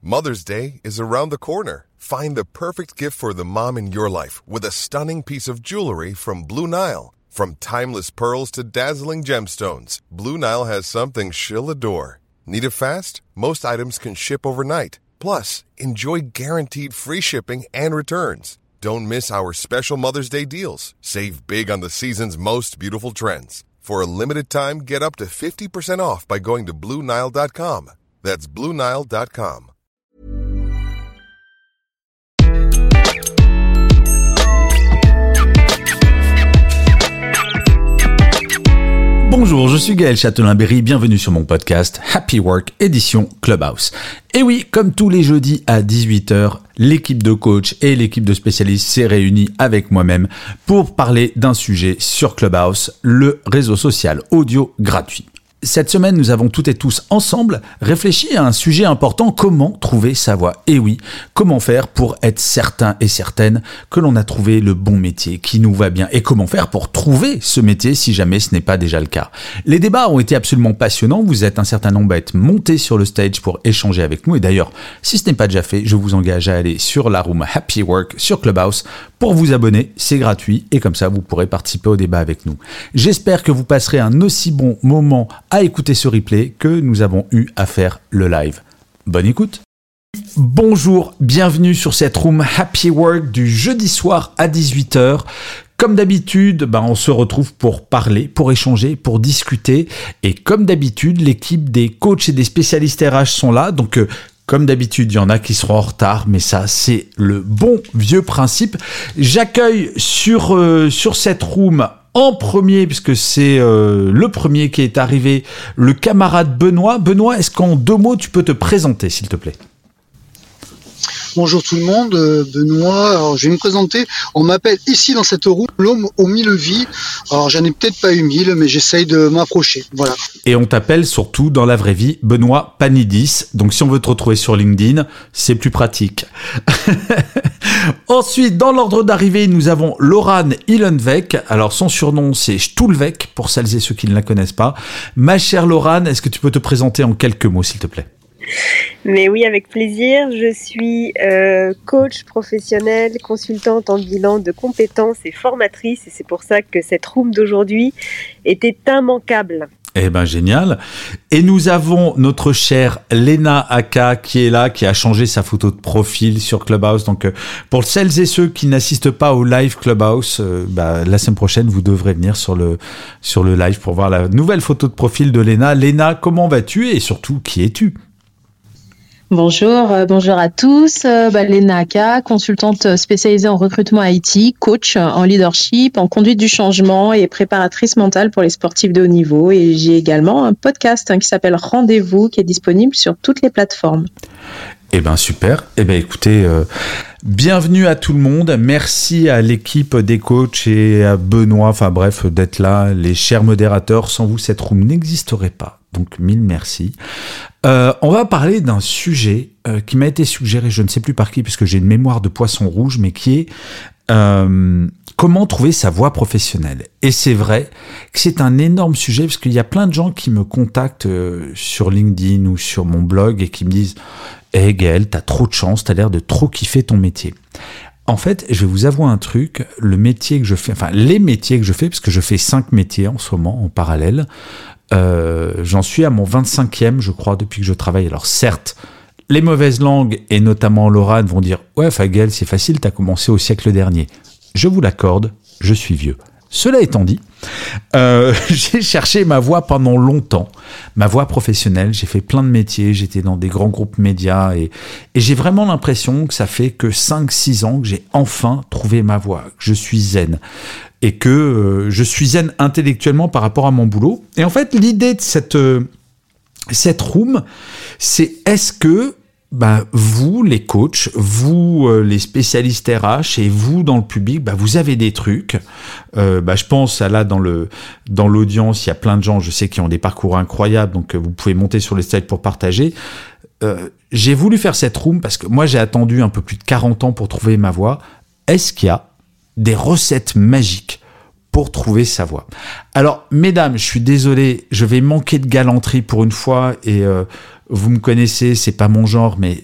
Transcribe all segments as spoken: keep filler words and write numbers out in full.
Mother's Day is around the corner. Find the perfect gift for the mom in your life with a stunning piece of jewelry from Blue Nile. From timeless pearls to dazzling gemstones, Blue Nile has something she'll adore. Need it fast? Most items can ship overnight. Plus, enjoy guaranteed free shipping and returns. Don't miss our special Mother's Day deals. Save big on the season's most beautiful trends. For a limited time, get up to fifty percent off by going to Blue Nile dot com. That's Blue Nile dot com. Bonjour, je suis Gaël Châtelain-Berry, bienvenue sur mon podcast Happy Work édition Clubhouse. Et oui, comme tous les jeudis à dix-huit heures, l'équipe de coach et l'équipe de spécialistes s'est réunie avec moi-même pour parler d'un sujet sur Clubhouse, le réseau social audio gratuit. Cette semaine, nous avons toutes et tous ensemble réfléchi à un sujet important, comment trouver sa voie. Et oui, comment faire pour être certain et certaine que l'on a trouvé le bon métier qui nous va bien et comment faire pour trouver ce métier si jamais ce n'est pas déjà le cas. Les débats ont été absolument passionnants, vous êtes un certain nombre à être montés sur le stage pour échanger avec nous et d'ailleurs, si ce n'est pas déjà fait, je vous engage à aller sur la room Happy Work sur Clubhouse pour vous abonner, c'est gratuit et comme ça vous pourrez participer au débat avec nous. J'espère que vous passerez un aussi bon moment à écouter ce replay que nous avons eu à faire le live. Bonne écoute. Bonjour, bienvenue sur cette room Happy Work du jeudi soir à dix-huit heures. Comme d'habitude, ben on se retrouve pour parler, pour échanger, pour discuter. Et comme d'habitude, l'équipe des coachs et des spécialistes R H sont là. Donc, euh, comme d'habitude, il y en a qui seront en retard, mais ça, c'est le bon vieux principe. J'accueille sur, euh, sur cette room en premier, puisque c'est euh, le premier qui est arrivé, le camarade Benoît. Benoît, est-ce qu'en deux mots, tu peux te présenter, s'il te plaît ? Bonjour tout le monde, euh, Benoît. Alors, je vais me présenter. On m'appelle ici dans cette roue l'homme aux mille vies. Alors, j'en ai peut-être pas eu mille, mais j'essaye de m'approcher. Voilà. Et on t'appelle surtout dans la vraie vie Benoît Panidis. Donc, si on veut te retrouver sur LinkedIn, c'est plus pratique. Ensuite, dans l'ordre d'arrivée, nous avons Loran Ilenvek. Alors, son surnom, c'est Stulvek, pour celles et ceux qui ne la connaissent pas. Ma chère Loran, est-ce que tu peux te présenter en quelques mots, s'il te plaît ? Mais oui, avec plaisir. Je suis euh, coach professionnelle, consultante en bilan de compétences et formatrice. Et c'est pour ça que cette room d'aujourd'hui était immanquable. Eh ben génial. Et nous avons notre chère Lena Aka qui est là, qui a changé sa photo de profil sur Clubhouse. Donc euh, pour celles et ceux qui n'assistent pas au live Clubhouse, euh, bah, la semaine prochaine, vous devrez venir sur le, sur le live pour voir la nouvelle photo de profil de Lena. Lena, comment vas-tu et surtout, qui es-tu ? Bonjour, euh, bonjour à tous. Euh, bah, Lena Aka, consultante spécialisée en recrutement I T, coach en leadership, en conduite du changement et préparatrice mentale pour les sportifs de haut niveau. Et j'ai également un podcast hein, qui s'appelle Rendez-vous, qui est disponible sur toutes les plateformes. Eh ben super. Eh ben écoutez, euh, bienvenue à tout le monde. Merci à l'équipe des coachs et à Benoît, enfin bref, d'être là. Les chers modérateurs, sans vous, cette room n'existerait pas. Donc mille merci. Euh, on va parler d'un sujet euh, qui m'a été suggéré, je ne sais plus par qui, puisque j'ai une mémoire de poisson rouge, mais qui est euh, comment trouver sa voie professionnelle. Et c'est vrai que c'est un énorme sujet, parce qu'il y a plein de gens qui me contactent euh, sur LinkedIn ou sur mon blog et qui me disent « Hey Gaël, t'as trop de chance, t'as l'air de trop kiffer ton métier ». En fait, je vais vous avouer un truc, le métier que je fais, enfin les métiers que je fais, parce que je fais cinq métiers en ce moment, en parallèle, Euh, j'en suis à mon vingt-cinquième, je crois, depuis que je travaille. Alors certes, les mauvaises langues, et notamment Laura, vont dire « Ouais, Fagel, c'est facile, t'as commencé au siècle dernier. » Je vous l'accorde, je suis vieux. Cela étant dit, euh, j'ai cherché ma voie pendant longtemps, ma voie professionnelle. J'ai fait plein de métiers, j'étais dans des grands groupes médias et, et j'ai vraiment l'impression que ça fait que cinq six ans que j'ai enfin trouvé ma voie, que je suis zen et que euh, je suis zen intellectuellement par rapport à mon boulot. Et en fait, l'idée de cette, euh, cette room, c'est est-ce que bah, vous, les coachs, vous, euh, les spécialistes R H et vous, dans le public, bah, vous avez des trucs. Euh, bah, je pense, là, dans, le, dans l'audience, il y a plein de gens, je sais, qui ont des parcours incroyables, donc euh, vous pouvez monter sur les slides pour partager. Euh, j'ai voulu faire cette room parce que moi, j'ai attendu un peu plus de quarante ans pour trouver ma voie. Est-ce qu'il y a des recettes magiques pour trouver sa voie? Alors, mesdames, je suis désolé, je vais manquer de galanterie pour une fois, et euh, vous me connaissez, c'est pas mon genre, mais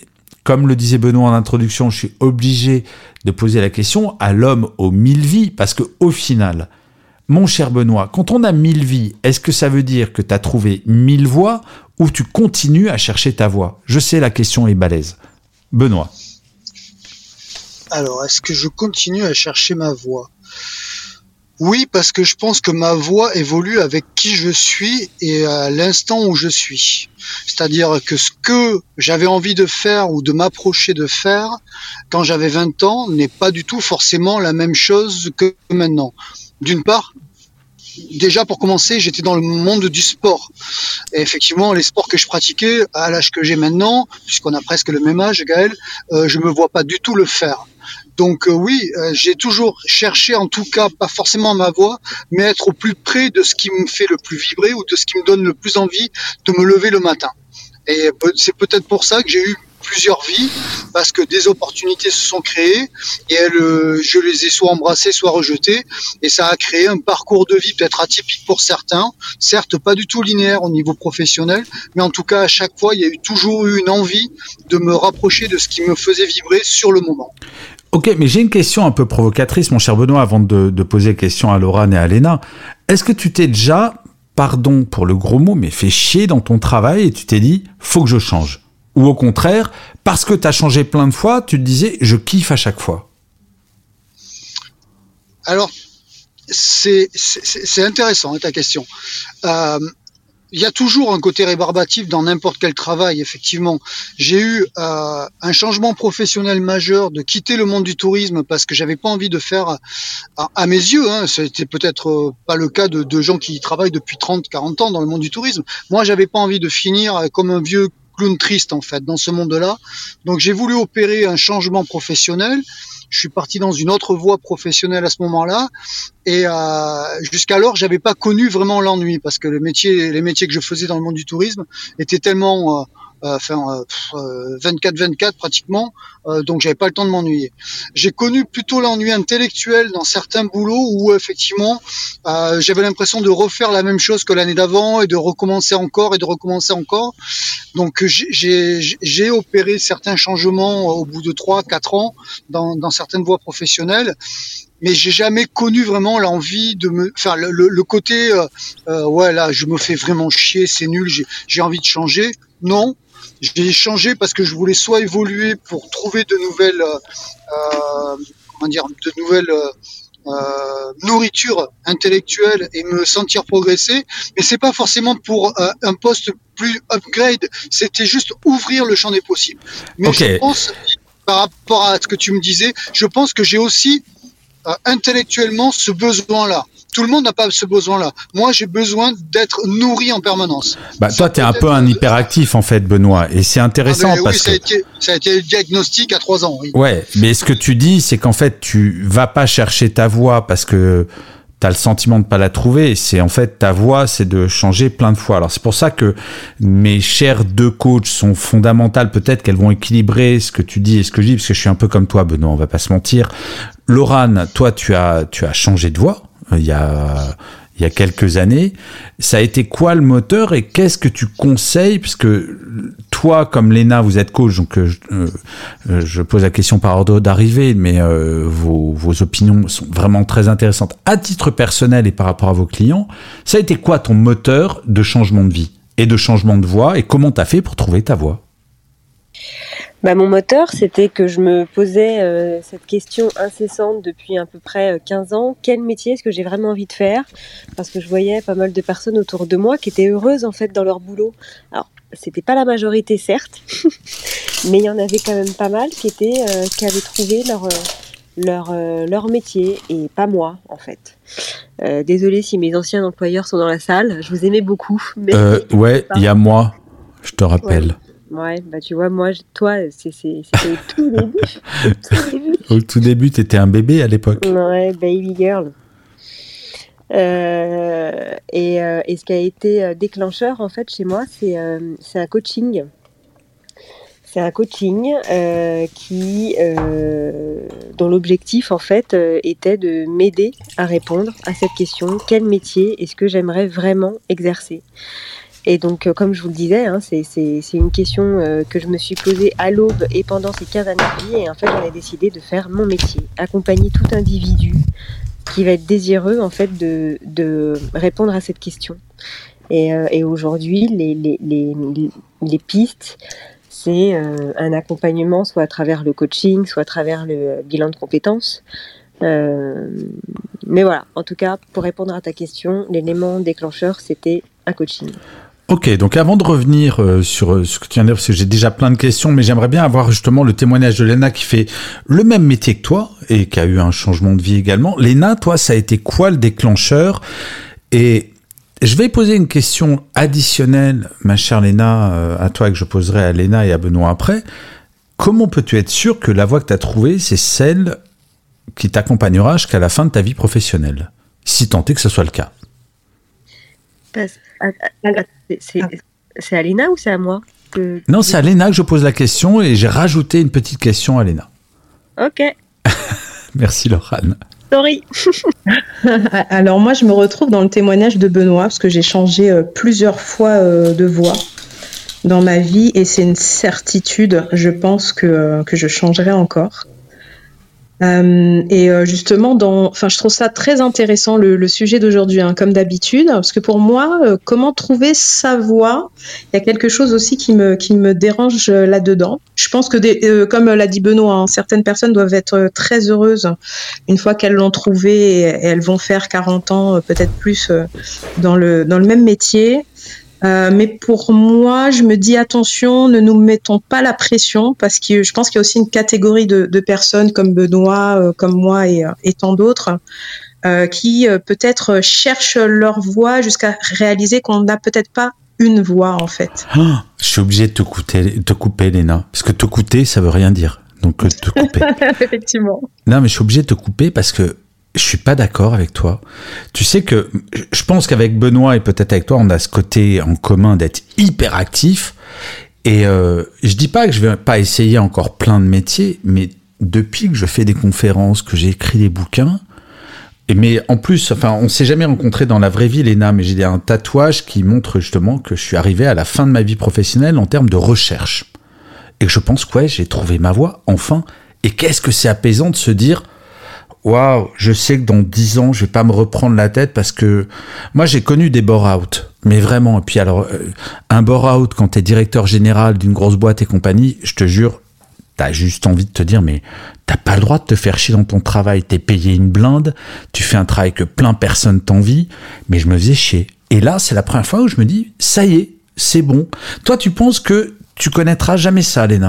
comme le disait Benoît en introduction, je suis obligé de poser la question à l'homme aux mille vies, parce que au final, mon cher Benoît, quand on a mille vies, est-ce que ça veut dire que tu as trouvé mille voies ou tu continues à chercher ta voie ? Je sais, la question est balèze. Benoît. Alors, est-ce que je continue à chercher ma voie ? Oui, parce que je pense que ma voie évolue avec qui je suis et à l'instant où je suis. C'est-à-dire que ce que j'avais envie de faire ou de m'approcher de faire quand j'avais vingt ans n'est pas du tout forcément la même chose que maintenant. D'une part, déjà pour commencer, j'étais dans le monde du sport. Et effectivement, les sports que je pratiquais à l'âge que j'ai maintenant, puisqu'on a presque le même âge, Gaël, euh, je me vois pas du tout le faire. Donc euh, oui, euh, j'ai toujours cherché, en tout cas, pas forcément ma voie, mais être au plus près de ce qui me fait le plus vibrer ou de ce qui me donne le plus envie de me lever le matin. Et c'est peut-être pour ça que j'ai eu plusieurs vies, parce que des opportunités se sont créées et elles, euh, je les ai soit embrassées, soit rejetées, et ça a créé un parcours de vie peut-être atypique pour certains, certes pas du tout linéaire au niveau professionnel, mais en tout cas à chaque fois il y a eu toujours eu une envie de me rapprocher de ce qui me faisait vibrer sur le moment. Ok, mais j'ai une question un peu provocatrice, mon cher Benoît, avant de, de poser question à Laurane et à Léna. Est-ce que tu t'es déjà, pardon pour le gros mot, mais fait chier dans ton travail et tu t'es dit, faut que je change ? Ou au contraire, parce que tu as changé plein de fois, tu te disais, je kiffe à chaque fois. Alors, c'est, c'est, c'est intéressant, hein, ta question. Euh, il y a toujours un côté rébarbatif dans n'importe quel travail, effectivement. J'ai eu euh, un changement professionnel majeur de quitter le monde du tourisme parce que j'avais pas envie de faire, à, à mes yeux, hein, c'était peut-être euh, pas le cas de, de gens qui travaillent depuis trente, quarante ans dans le monde du tourisme. Moi, j'avais pas envie de finir comme un vieux clown triste, en fait, dans ce monde-là. Donc, j'ai voulu opérer un changement professionnel. Je suis parti dans une autre voie professionnelle à ce moment-là, et euh, jusqu'alors, j'avais pas connu vraiment l'ennui, parce que le métier, les métiers que je faisais dans le monde du tourisme étaient tellement, euh, euh, enfin, euh, vingt-quatre vingt-quatre pratiquement, euh, donc j'avais pas le temps de m'ennuyer. J'ai connu plutôt l'ennui intellectuel dans certains boulots où effectivement, euh, j'avais l'impression de refaire la même chose que l'année d'avant et de recommencer encore et de recommencer encore. Donc j'ai, j'ai, j'ai opéré certains changements au bout de trois quatre ans dans, dans certaines voies professionnelles, mais j'ai jamais connu vraiment l'envie de me, enfin le, le, le côté, euh, euh, ouais là je me fais vraiment chier, c'est nul, j'ai, j'ai envie de changer. Non, j'ai changé parce que je voulais soit évoluer pour trouver de nouvelles, euh, comment dire, de nouvelles euh, Euh, nourriture intellectuelle et me sentir progresser, mais c'est pas forcément pour euh, un poste plus upgrade, c'était juste ouvrir le champ des possibles. Mais okay. Je pense, par rapport à ce que tu me disais, je pense que j'ai aussi euh, intellectuellement ce besoin-là. Tout le monde n'a pas ce besoin-là. Moi, j'ai besoin d'être nourri en permanence. Bah, toi, t'es un peu un hyperactif, en fait, Benoît. Et c'est intéressant ah ben, parce oui, ça que... a été, ça a été le diagnostic à trois ans, oui. Ouais, mais ce que tu dis, c'est qu'en fait, tu vas pas chercher ta voie parce que t'as le sentiment de pas la trouver. C'est en fait, ta voie, c'est de changer plein de fois. Alors, c'est pour ça que mes chers deux coachs sont fondamentales. Peut-être qu'elles vont équilibrer ce que tu dis et ce que je dis, parce que je suis un peu comme toi, Benoît, on va pas se mentir. Laurane, toi, tu as, tu as changé de voie. Il y a, il y a quelques années. Ça a été quoi le moteur et qu'est-ce que tu conseilles ? Parce que toi, comme Léna, vous êtes coach, donc euh, je pose la question par ordre d'arrivée, mais euh, vos, vos opinions sont vraiment très intéressantes. À titre personnel et par rapport à vos clients, ça a été quoi ton moteur de changement de vie et de changement de voie et comment tu as fait pour trouver ta voie ? Bah, mon moteur, c'était que je me posais euh, cette question incessante depuis à peu près quinze ans. Quel métier est-ce que j'ai vraiment envie de faire ? Parce que je voyais pas mal de personnes autour de moi qui étaient heureuses en fait dans leur boulot. Alors, c'était pas la majorité certes, mais il y en avait quand même pas mal qui étaient, euh, qui avaient trouvé leur leur euh, leur métier et pas moi en fait. Euh, désolée si mes anciens employeurs sont dans la salle. Je vous aimais beaucoup. Mais euh, ouais, il y a moi. Je te rappelle. Ouais. Ouais, bah tu vois, moi, toi, c'est, c'est, c'était au tout début. Au tout début, au tout début, t'étais un bébé à l'époque. Ouais, baby girl. Euh, et, euh, et ce qui a été déclencheur, en fait, chez moi, c'est, euh, c'est un coaching. C'est un coaching euh, qui, euh, dont l'objectif, en fait, euh, était de m'aider à répondre à cette question. Quel métier est-ce que j'aimerais vraiment exercer ? Et donc, euh, comme je vous le disais, hein, c'est, c'est, c'est une question euh, que je me suis posée à l'aube et pendant ces quinze années de vie. Et en fait, j'en ai décidé de faire mon métier, accompagner tout individu qui va être désireux en fait de, de répondre à cette question. Et, euh, et aujourd'hui, les, les, les, les pistes, c'est euh, un accompagnement soit à travers le coaching, soit à travers le bilan de compétences. Euh, mais voilà, en tout cas, pour répondre à ta question, l'élément déclencheur, c'était un coaching. Ok, donc avant de revenir euh, sur euh, ce que tu viens de dire, parce que j'ai déjà plein de questions, mais j'aimerais bien avoir justement le témoignage de Léna qui fait le même métier que toi et qui a eu un changement de vie également. Léna, toi, ça a été quoi le déclencheur ? Et je vais poser une question additionnelle, ma chère Léna, euh, à toi, que je poserai à Léna et à Benoît après. Comment peux-tu être sûr que la voie que tu as trouvée, c'est celle qui t'accompagnera jusqu'à la fin de ta vie professionnelle, si tant est que ce soit le cas ? Parce, à, à, à, c'est, c'est à Léna ou c'est à moi que... Non, c'est à Léna que je pose la question et j'ai rajouté une petite question à Léna. Ok. Merci Laurane. Sorry. Alors moi, je me retrouve dans le témoignage de Benoît parce que j'ai changé euh, plusieurs fois euh, de voie dans ma vie et c'est une certitude, je pense que, euh, que je changerai encore. Euh, et euh, justement, dans, enfin, je trouve ça très intéressant le, le sujet d'aujourd'hui, hein, comme d'habitude, parce que pour moi, euh, comment trouver sa voie, il y a quelque chose aussi qui me qui me dérange euh, là-dedans. Je pense que, des, euh, comme l'a dit Benoît, hein, certaines personnes doivent être très heureuses une fois qu'elles l'ont trouvé et, et elles vont faire quarante ans, euh, peut-être plus, euh, dans le dans le même métier. Euh, mais pour moi, je me dis attention, ne nous mettons pas la pression parce que je pense qu'il y a aussi une catégorie de, de personnes comme Benoît, euh, comme moi et, et tant d'autres euh, qui euh, peut-être cherchent leur voie jusqu'à réaliser qu'on n'a peut-être pas une voie en fait. Oh, je suis obligé de te couper, te couper, Léna, parce que te coûter, ça veut rien dire. Donc te couper. Effectivement. Non, mais je suis obligé de te couper parce que je suis pas d'accord avec toi. Tu sais que je pense qu'avec Benoît et peut-être avec toi, on a ce côté en commun d'être hyper actif. Et euh, je dis pas que je vais pas essayer encore plein de métiers, mais depuis que je fais des conférences, que j'ai écrit des bouquins, et mais en plus, enfin, on s'est jamais rencontrés dans la vraie vie, Léna, mais j'ai un tatouage qui montre justement que je suis arrivé à la fin de ma vie professionnelle en termes de recherche. Et que je pense que ouais, j'ai trouvé ma voie, enfin. Et qu'est-ce que c'est apaisant de se dire waouh, je sais que dans dix ans, je vais pas me reprendre la tête parce que moi, j'ai connu des bore-out, mais vraiment. Et puis alors, euh, un bore-out quand t'es directeur général d'une grosse boîte et compagnie, je te jure, t'as juste envie de te dire, mais t'as pas le droit de te faire chier dans ton travail. T'es payé une blinde, tu fais un travail que plein personne t'envie, mais je me faisais chier. Et là, c'est la première fois où je me dis, ça y est, c'est bon. Toi, tu penses que tu connaîtras jamais ça, Léna ?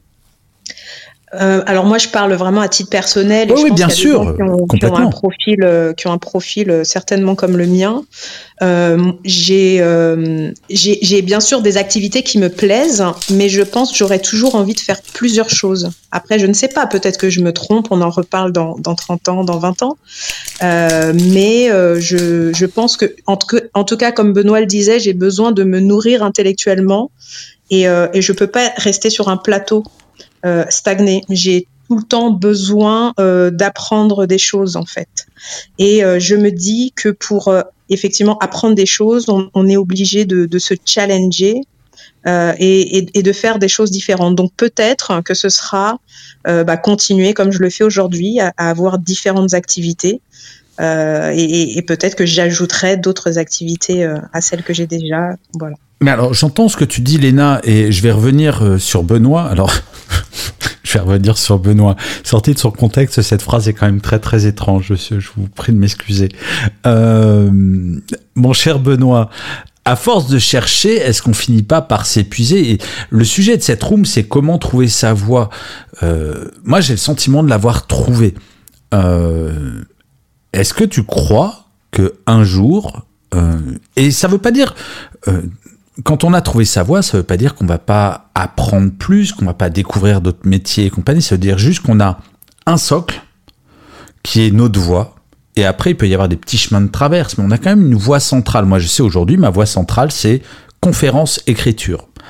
Euh, alors moi je parle vraiment à titre personnel et oui, je oui, pense bien qu'il y a sûr, des gens qui ont, qui ont un profil euh, qui ont un profil euh, certainement comme le mien. Euh, j'ai, euh, j'ai j'ai bien sûr des activités qui me plaisent, mais je pense que j'aurais toujours envie de faire plusieurs choses. Après je ne sais pas, peut-être que je me trompe, on en reparle dans dans trente ans, dans vingt ans. Euh, mais euh, je je pense que en tout, en tout cas comme Benoît le disait, j'ai besoin de me nourrir intellectuellement et euh, et je peux pas rester sur un plateau. Euh, stagner. J'ai tout le temps besoin euh, d'apprendre des choses en fait. Et euh, je me dis que pour euh, effectivement apprendre des choses, on, on est obligé de, de se challenger euh, et, et, et de faire des choses différentes. Donc peut-être que ce sera euh, bah, continuer comme je le fais aujourd'hui à, à avoir différentes activités. Euh, et, et peut-être que j'ajouterai d'autres activités euh, à celles que j'ai déjà. Voilà. Mais alors, j'entends ce que tu dis, Léna, et je vais revenir euh, sur Benoît. Alors, je vais revenir sur Benoît. Sorti de son contexte, cette phrase est quand même très, très étrange. Je, je vous prie de m'excuser. Euh, mon cher Benoît, à force de chercher, est-ce qu'on finit pas par s'épuiser ? Et le sujet de cette room, c'est comment trouver sa voie. Euh, moi, j'ai le sentiment de l'avoir trouvé. Euh, est-ce que tu crois qu'un jour... Euh, et ça veut pas dire... Euh, quand on a trouvé sa voie, ça veut pas dire qu'on va pas apprendre plus, qu'on va pas découvrir d'autres métiers et compagnie. Ça veut dire juste qu'on a un socle qui est notre voie. Et après, il peut y avoir des petits chemins de traverse, mais on a quand même une voie centrale. Moi, je sais aujourd'hui, ma voie centrale, c'est conférence, écriture.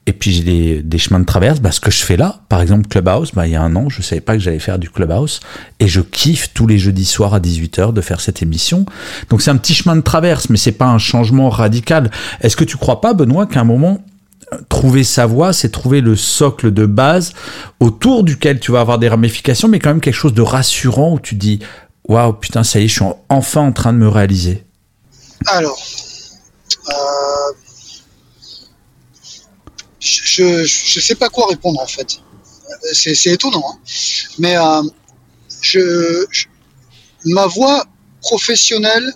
Et puis j'ai des, des chemins de traverse, bah, ce que je fais là, par exemple Clubhouse, bah, il y a un an, je savais pas que j'allais faire du Clubhouse, et je kiffe tous les jeudis soirs à dix-huit heures de faire cette émission. Donc c'est un petit chemin de traverse, mais c'est pas un changement radical. Est-ce que tu crois pas, Benoît, qu'à un moment, trouver sa voie, c'est trouver le socle de base autour duquel tu vas avoir des ramifications, mais quand même quelque chose de rassurant où tu te dis « Waouh, putain, ça y est, je suis enfin en train de me réaliser ». Alors, euh... je ne sais pas quoi répondre en fait. C'est, c'est étonnant. Hein. Mais euh, je, je, ma voie professionnelle,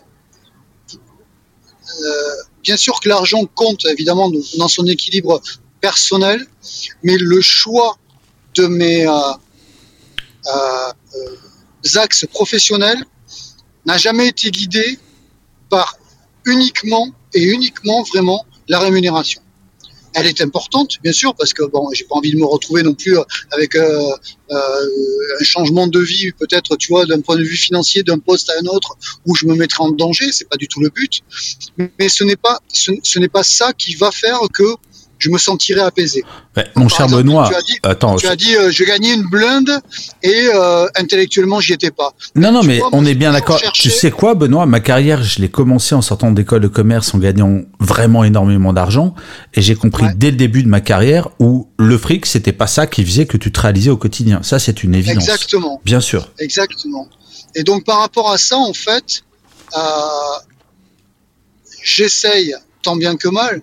euh, bien sûr que l'argent compte évidemment dans son équilibre personnel, mais le choix de mes euh, euh, euh, axes professionnels n'a jamais été guidé par uniquement et uniquement vraiment la rémunération. Elle est importante, bien sûr, parce que bon, j'ai pas envie de me retrouver non plus avec euh, euh, un changement de vie, peut-être, tu vois, d'un point de vue financier, d'un poste à un autre, où je me mettrai en danger. C'est pas du tout le but. Mais ce n'est pas, ce, ce n'est pas ça qui va faire que je me sentirai apaisé. Ouais, mon Par cher exemple, Benoît, tu as dit, attends, tu je... as dit euh, je gagnais une blinde et euh, intellectuellement j'y étais pas. Non, non, Tu mais vois, on moi, est bien d'accord. cherché... Tu sais quoi, Benoît, ma carrière, je l'ai commencé en sortant d'école de commerce en gagnant vraiment énormément d'argent, et j'ai compris ouais. dès le début de ma carrière où le fric, c'était pas ça qui faisait que tu te réalisais au quotidien. Ça, c'est une évidence. Exactement. Bien sûr. Exactement. Et donc par rapport à ça, en fait, euh, j'essaye tant bien que mal.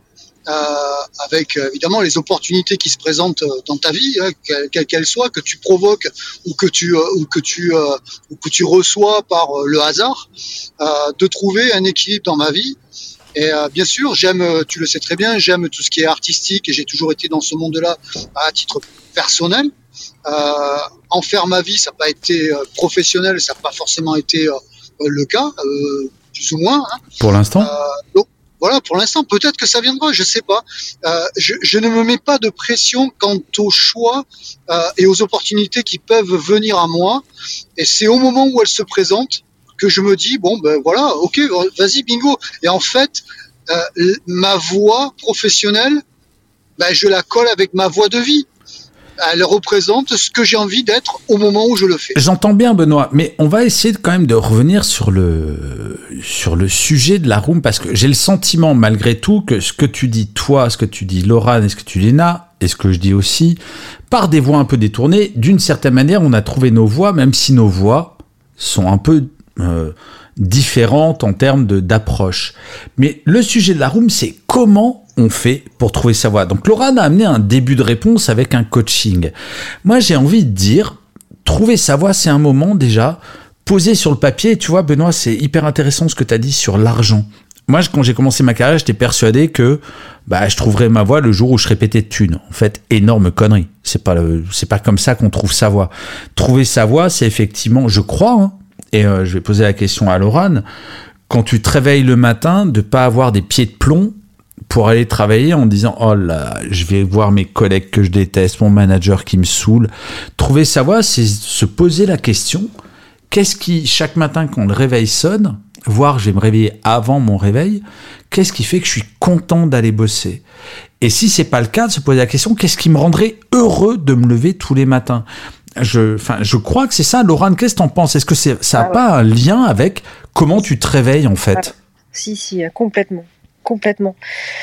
Euh, avec euh, évidemment les opportunités qui se présentent euh, dans ta vie, hein, quelles qu'elles qu'elles soient, que tu provoques ou que tu euh, ou que tu euh, ou que tu reçois par euh, le hasard, euh, de trouver un équilibre dans ma vie. Et euh, bien sûr, j'aime, tu le sais très bien, j'aime tout ce qui est artistique et j'ai toujours été dans ce monde-là à titre personnel. Euh, en faire ma vie, ça n'a pas été euh, professionnel, ça n'a pas forcément été euh, le cas, euh, plus ou moins. Hein. Pour l'instant. Euh, donc, Voilà, pour l'instant, peut-être que ça viendra, je sais pas. Euh, je, je ne me mets pas de pression quant au choix euh, et aux opportunités qui peuvent venir à moi. Et c'est au moment où elles se présentent que je me dis, bon, ben voilà, ok, vas-y, bingo. Et en fait, euh, ma voie professionnelle, ben, je la colle avec ma voie de vie. Elle représente ce que j'ai envie d'être au moment où je le fais. J'entends bien, Benoît, mais on va essayer de, quand même de revenir sur le, sur le sujet de la room, parce que j'ai le sentiment, malgré tout, que ce que tu dis toi, ce que tu dis Laurent, et ce que tu dis Léna, et ce que je dis aussi, par des voies un peu détournées, d'une certaine manière, on a trouvé nos voies, même si nos voies sont un peu euh, différentes en termes de, d'approche. Mais le sujet de la room, c'est comment on fait pour trouver sa voie. Donc Laurent a amené un début de réponse avec un coaching. Moi, j'ai envie de dire, trouver sa voie, c'est un moment déjà posé sur le papier. Tu vois, Benoît, c'est hyper intéressant ce que tu as dit sur l'argent. Moi, quand j'ai commencé ma carrière, j'étais persuadé que bah, je trouverais ma voie le jour où je serais pété de thunes. En fait, énorme connerie. C'est pas, le, c'est pas comme ça qu'on trouve sa voie. Trouver sa voie, c'est effectivement, je crois, hein, et euh, je vais poser la question à Laurent, quand tu te réveilles le matin, de pas avoir des pieds de plomb pour aller travailler en disant « Oh là, je vais voir mes collègues que je déteste, mon manager qui me saoule ». Trouver sa voie, c'est se poser la question « Qu'est-ce qui, chaque matin quand le réveil sonne, voire je vais me réveiller avant mon réveil, qu'est-ce qui fait que je suis content d'aller bosser ?» Et si c'est pas le cas, de se poser la question « Qu'est-ce qui me rendrait heureux de me lever tous les matins ?» Je, enfin, je crois que c'est ça. Laurent, qu'est-ce que t'en penses ? Est-ce que c'est, ça n'a ah ouais. pas un lien avec comment tu te réveilles en fait ? ah, Si, si, complètement. Complètement.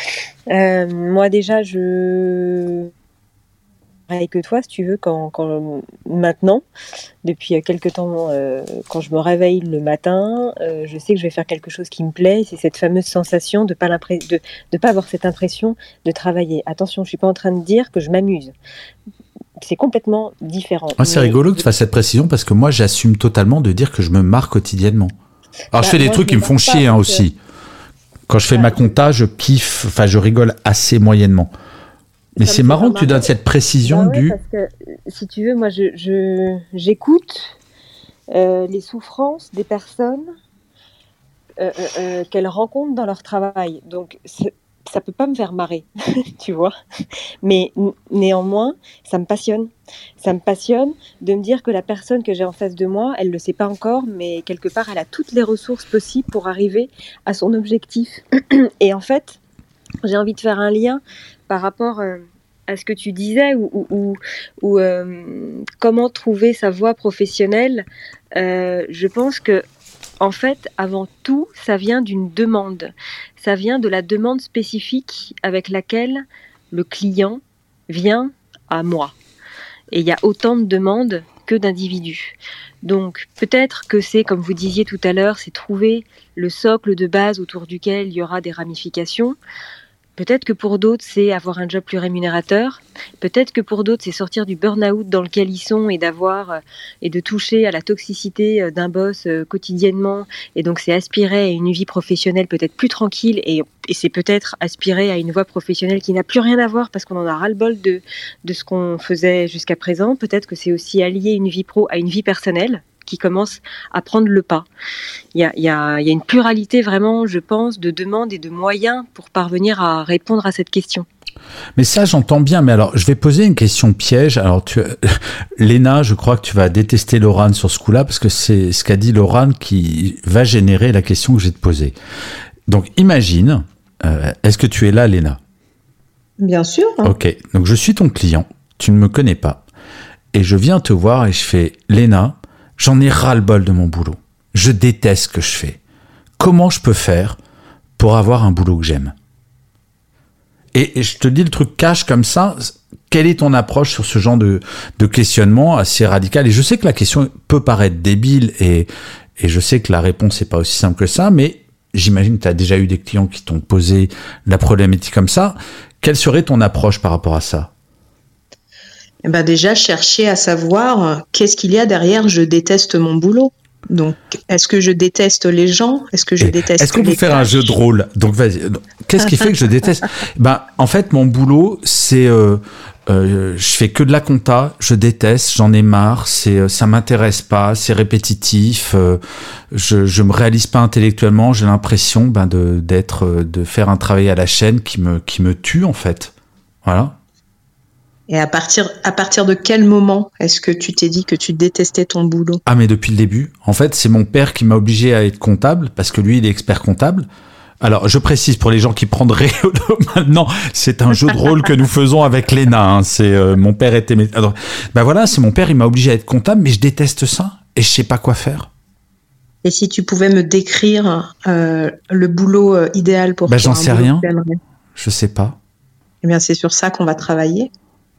Euh, moi déjà, je pareil que toi, si tu veux, quand, quand maintenant, depuis quelques temps, euh, quand je me réveille le matin, euh, je sais que je vais faire quelque chose qui me plaît. C'est cette fameuse sensation de pas l'impré- de de pas avoir cette impression de travailler. Attention, je suis pas en train de dire que je m'amuse. C'est complètement différent. Ah, c'est mais... rigolo que tu fasses cette précision parce que moi, j'assume totalement de dire que je me marre quotidiennement. Alors, bah, je fais des trucs qui me font chier hein, aussi. Quand je fais ma compta, je kiffe, enfin je rigole assez moyennement. Mais ça c'est marrant que tu donnes cette précision bah ouais, du... Parce que, si tu veux, moi je, je, j'écoute euh, les souffrances des personnes euh, euh, qu'elles rencontrent dans leur travail. Donc c'est, ça peut pas me faire marrer, tu vois. Mais n- néanmoins, ça me passionne. Ça me passionne de me dire que la personne que j'ai en face de moi, elle le sait pas encore, mais quelque part, elle a toutes les ressources possibles pour arriver à son objectif. Et en fait, j'ai envie de faire un lien par rapport euh, à ce que tu disais, ou, ou, ou, ou euh, comment trouver sa voie professionnelle, euh, je pense que, en fait, avant tout, ça vient d'une demande. Ça vient de la demande spécifique avec laquelle le client vient à moi. Et il y a autant de demandes que d'individus. Donc, peut-être que c'est, comme vous disiez tout à l'heure, c'est trouver le socle de base autour duquel il y aura des ramifications. Peut-être que pour d'autres, c'est avoir un job plus rémunérateur. Peut-être que pour d'autres, c'est sortir du burn-out dans lequel ils sont et d'avoir et de toucher à la toxicité d'un boss quotidiennement. Et donc, c'est aspirer à une vie professionnelle peut-être plus tranquille et, et c'est peut-être aspirer à une voie professionnelle qui n'a plus rien à voir parce qu'on en a ras-le-bol de, de ce qu'on faisait jusqu'à présent. Peut-être que c'est aussi allier une vie pro à une vie personnelle qui commence à prendre le pas. Il y a, il y a, il y a une pluralité vraiment, je pense, de demandes et de moyens pour parvenir à répondre à cette question. Mais ça, j'entends bien. Mais alors, je vais poser une question piège. Alors, tu, Léna, je crois que tu vas détester Laurane sur ce coup-là parce que c'est ce qu'a dit Laurane qui va générer la question que je vais te poser. Donc, imagine, euh, est-ce que tu es là, Léna ? Bien sûr. Hein. Ok, donc je suis ton client, tu ne me connais pas, et je viens te voir et je fais « Léna, j'en ai ras-le-bol de mon boulot. Je déteste ce que je fais. Comment je peux faire pour avoir un boulot que j'aime ?» et, et je te dis le truc cash comme ça, quelle est ton approche sur ce genre de, de questionnement assez radical ? Et je sais que la question peut paraître débile et, et je sais que la réponse n'est pas aussi simple que ça, mais j'imagine que tu as déjà eu des clients qui t'ont posé la problématique comme ça. Quelle serait ton approche par rapport à ça ? Eh ben déjà, chercher à savoir qu'est-ce qu'il y a derrière « je déteste mon boulot ». Donc, est-ce que je déteste les gens ? Est-ce que je Et déteste Est-ce qu'on peut faire tâches ? Un jeu de rôle ? Donc, vas-y. Qu'est-ce qui fait que je déteste ? Ben, en fait, mon boulot, c'est... Euh, euh, je fais que de la compta, je déteste, j'en ai marre, c'est, ça m'intéresse pas, c'est répétitif, euh, je, je me réalise pas intellectuellement, j'ai l'impression ben, de, d'être, de faire un travail à la chaîne qui me, qui me tue, en fait. Voilà. Et à partir, à partir de quel moment est-ce que tu t'es dit que tu détestais ton boulot ? Ah, mais depuis le début. En fait, c'est mon père qui m'a obligé à être comptable, parce que lui, il est expert comptable. Alors, je précise pour les gens qui prendraient maintenant, c'est un jeu de rôle que nous faisons avec Léna. Hein. C'est euh, mon père était. Alors, ben voilà, c'est mon père, il m'a obligé à être comptable, mais je déteste ça et je sais pas quoi faire. Et si tu pouvais me décrire euh, le boulot euh, idéal pour ben, toi ? J'en sais rien. Je sais pas. Eh bien, c'est sur ça qu'on va travailler.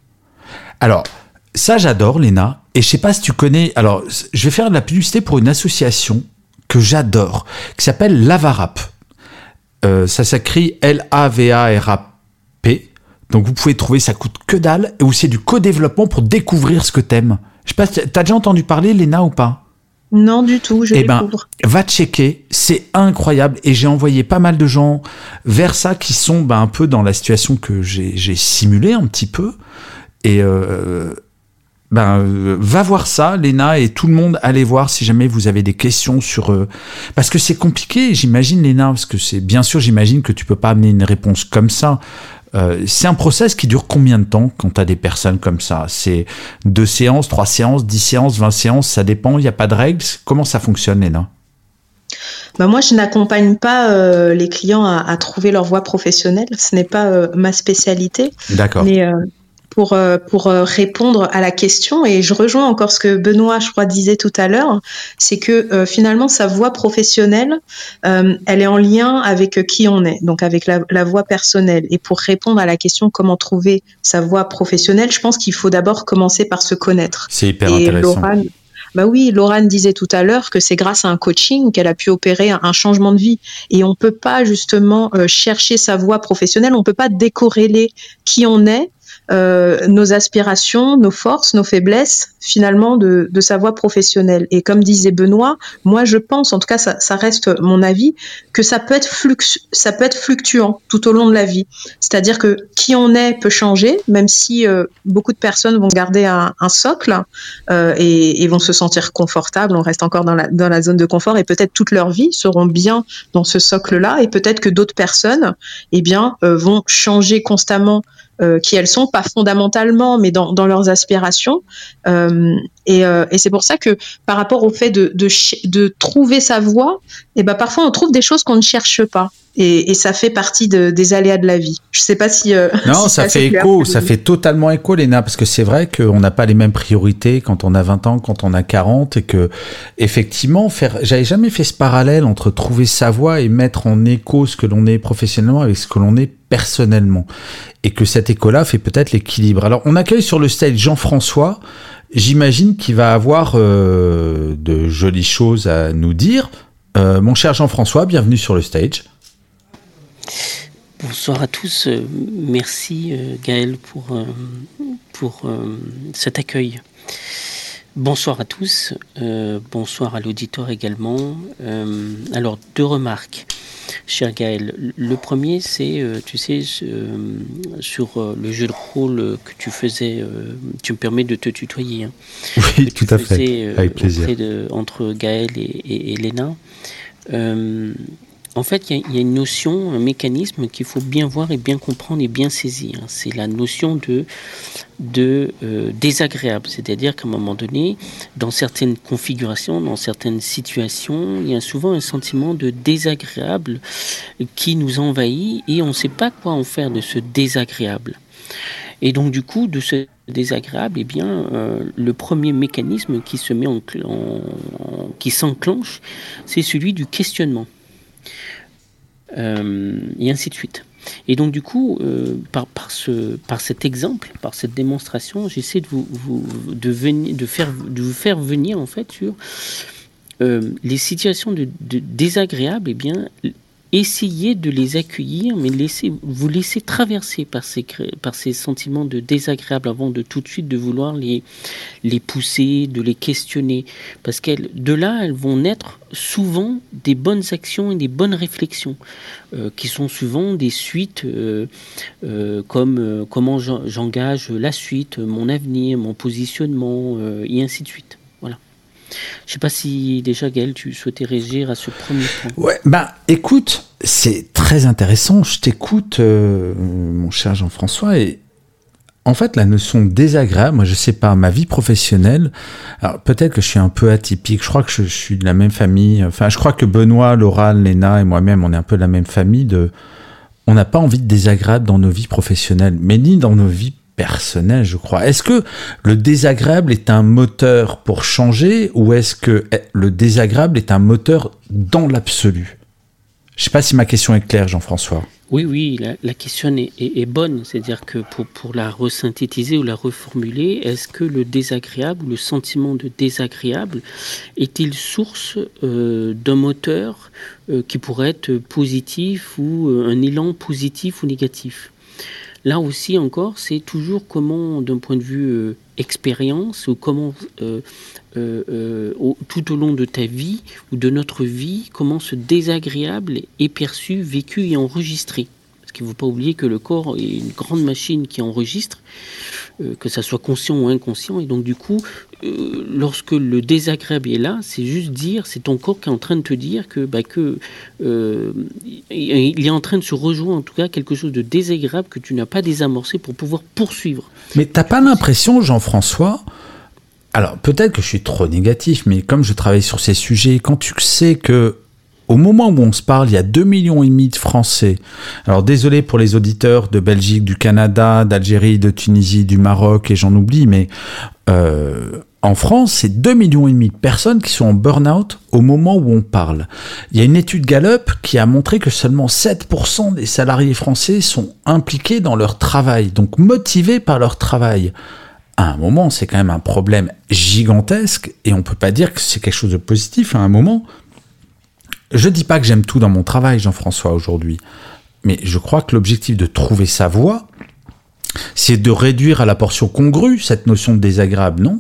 Alors, ça, j'adore, Léna. Et je sais pas si tu connais. Alors, je vais faire de la publicité pour une association que j'adore, qui s'appelle Lavarap. Euh, ça s'écrit L A V A R A P. Donc, vous pouvez trouver, ça coûte que dalle. Ou c'est du co-développement pour découvrir ce que t'aimes. Je sais pas, t'as déjà entendu parler, Léna, ou pas ? Non, du tout, je eh ben, découvre. Va checker, c'est incroyable. Et j'ai envoyé pas mal de gens vers ça qui sont ben, un peu dans la situation que j'ai, j'ai simulée un petit peu. Et euh, ben, euh, va voir ça, Léna, et tout le monde, allez voir si jamais vous avez des questions sur... Euh, parce que c'est compliqué, j'imagine, Léna, parce que c'est bien sûr, j'imagine que tu peux pas amener une réponse comme ça. Euh, c'est un process qui dure combien de temps quand tu as des personnes comme ça ? C'est deux séances, trois séances, dix séances, vingt séances, ça dépend, il n'y a pas de règles. Comment ça fonctionne, Léna ? Bah moi, je n'accompagne pas euh, les clients à, à trouver leur voie professionnelle. Ce n'est pas euh, ma spécialité. D'accord. Mais... Euh... pour, euh, pour euh, répondre à la question. Et je rejoins encore ce que Benoît, je crois, disait tout à l'heure, c'est que euh, finalement, sa voie professionnelle, euh, elle est en lien avec euh, qui on est, donc avec la, la voie personnelle. Et pour répondre à la question comment trouver sa voie professionnelle, je pense qu'il faut d'abord commencer par se connaître. C'est hyper Et intéressant. Laurane, bah oui, Laurane disait tout à l'heure que c'est grâce à un coaching qu'elle a pu opérer un, un changement de vie. Et on peut pas justement euh, chercher sa voie professionnelle, on peut pas décorréler qui on est, Euh, nos aspirations, nos forces, nos faiblesses, finalement, de, de sa voie professionnelle. Et comme disait Benoît, moi, je pense, en tout cas, ça, ça reste mon avis, que ça peut être flux, ça peut être fluctuant tout au long de la vie. C'est-à-dire que qui on est peut changer, même si euh, beaucoup de personnes vont garder un, un socle euh, et, et vont se sentir confortables. On reste encore dans la, dans la zone de confort et peut-être toute leur vie seront bien dans ce socle-là. Et peut-être que d'autres personnes, eh bien, euh, vont changer constamment Euh, qui elles sont, pas fondamentalement, mais dans, dans leurs aspirations. Euh, et, euh, et c'est pour ça que par rapport au fait de, de, de trouver sa voie, et ben parfois on trouve des choses qu'on ne cherche pas. Et, et ça fait partie de, des aléas de la vie. Je sais pas si... Euh, non, si ça fait écho, ça fait totalement écho, Léna, parce que c'est vrai qu'on n'a pas les mêmes priorités quand on a vingt ans, quand on a quarante, et que, effectivement, faire, j'avais jamais fait ce parallèle entre trouver sa voie et mettre en écho ce que l'on est professionnellement avec ce que l'on est personnellement. Et que cet écho-là fait peut-être l'équilibre. Alors, on accueille sur le stage Jean-François. J'imagine qu'il va avoir euh, de jolies choses à nous dire. Euh, mon cher Jean-François, bienvenue sur le stage. Bonsoir à tous, euh, merci euh, Gaël pour, euh, pour euh, cet accueil. Bonsoir à tous, euh, bonsoir à l'auditoire également. Euh, alors, deux remarques, cher Gaël. Le premier, c'est, euh, tu sais, euh, sur euh, le jeu de rôle que tu faisais, euh, tu me permets de te tutoyer. Hein, oui, tout à fait, euh, avec plaisir. De, entre Gaël et, et, et Léna. Euh, En fait, il y, y a une notion, un mécanisme qu'il faut bien voir et bien comprendre et bien saisir. C'est la notion de, de euh, désagréable. C'est-à-dire qu'à un moment donné, dans certaines configurations, dans certaines situations, il y a souvent un sentiment de désagréable qui nous envahit et on ne sait pas quoi en faire de ce désagréable. Et donc, du coup, de ce désagréable, eh bien, euh, le premier mécanisme qui se met en, en, en, qui s'enclenche, c'est celui du questionnement. Euh, et ainsi de suite. Et donc du coup, euh, par, par, ce, par cet exemple, par cette démonstration, j'essaie de vous, vous, de venir, de faire, de vous faire venir en fait sur euh, les situations de, de désagréables. Eh bien, essayez de les accueillir, mais laissez, vous laissez traverser par ces, par ces sentiments de désagréable avant de tout de suite de vouloir les, les pousser, de les questionner. Parce que de là, elles vont naître souvent des bonnes actions et des bonnes réflexions, euh, qui sont souvent des suites euh, euh, comme euh, comment j'engage la suite, mon avenir, mon positionnement, euh, et ainsi de suite. Voilà. Je ne sais pas si déjà, Gaël, tu souhaitais réagir à ce premier point. Ouais, bah écoute, c'est très intéressant. Je t'écoute, euh, mon cher Jean-François, et en fait, la notion désagréable, moi je sais pas, ma vie professionnelle, alors peut-être que je suis un peu atypique, je crois que je, je suis de la même famille, enfin je crois que Benoît, Laura, Léna et moi-même, on est un peu de la même famille, de, on n'a pas envie de désagréable dans nos vies professionnelles, mais ni dans nos vies personnelles, je crois. Est-ce que le désagréable est un moteur pour changer, ou est-ce que le désagréable est un moteur dans l'absolu ? Je sais pas si ma question est claire, Jean-François. Oui, oui, la, la question est, est, est bonne. C'est-à-dire que pour, pour la resynthétiser ou la reformuler, est-ce que le désagréable ou le sentiment de désagréable est-il source euh, d'un moteur euh, qui pourrait être positif ou euh, un élan positif ou négatif ? Là aussi encore, c'est toujours comment, d'un point de vue euh, expérience, ou comment euh, euh, euh, au, tout au long de ta vie ou de notre vie, comment ce désagréable est perçu, vécu et enregistré. Parce qu'il ne faut pas oublier que le corps est une grande machine qui enregistre, euh, que ça soit conscient ou inconscient. Et donc du coup, euh, lorsque le désagréable est là, c'est juste dire, c'est ton corps qui est en train de te dire que, bah, que euh, il est en train de se rejoindre, en tout cas, quelque chose de désagréable que tu n'as pas désamorcé pour pouvoir poursuivre. Mais t'as pas l'impression, Jean-François, alors peut-être que je suis trop négatif, mais comme je travaille sur ces sujets, quand tu sais que au moment où on se parle, il y a deux millions et demi de Français. Alors désolé pour les auditeurs de Belgique, du Canada, d'Algérie, de Tunisie, du Maroc, et j'en oublie, mais euh, en France, c'est deux millions et demi de personnes qui sont en burn-out au moment où on parle. Il y a une étude Gallup qui a montré que seulement sept pour cent des salariés français sont impliqués dans leur travail, donc motivés par leur travail. À un moment, c'est quand même un problème gigantesque, et on peut pas dire que c'est quelque chose de positif à un moment. Je dis pas que j'aime tout dans mon travail, Jean-François, aujourd'hui, mais je crois que l'objectif de trouver sa voie, c'est de réduire à la portion congrue cette notion de désagréable, non ?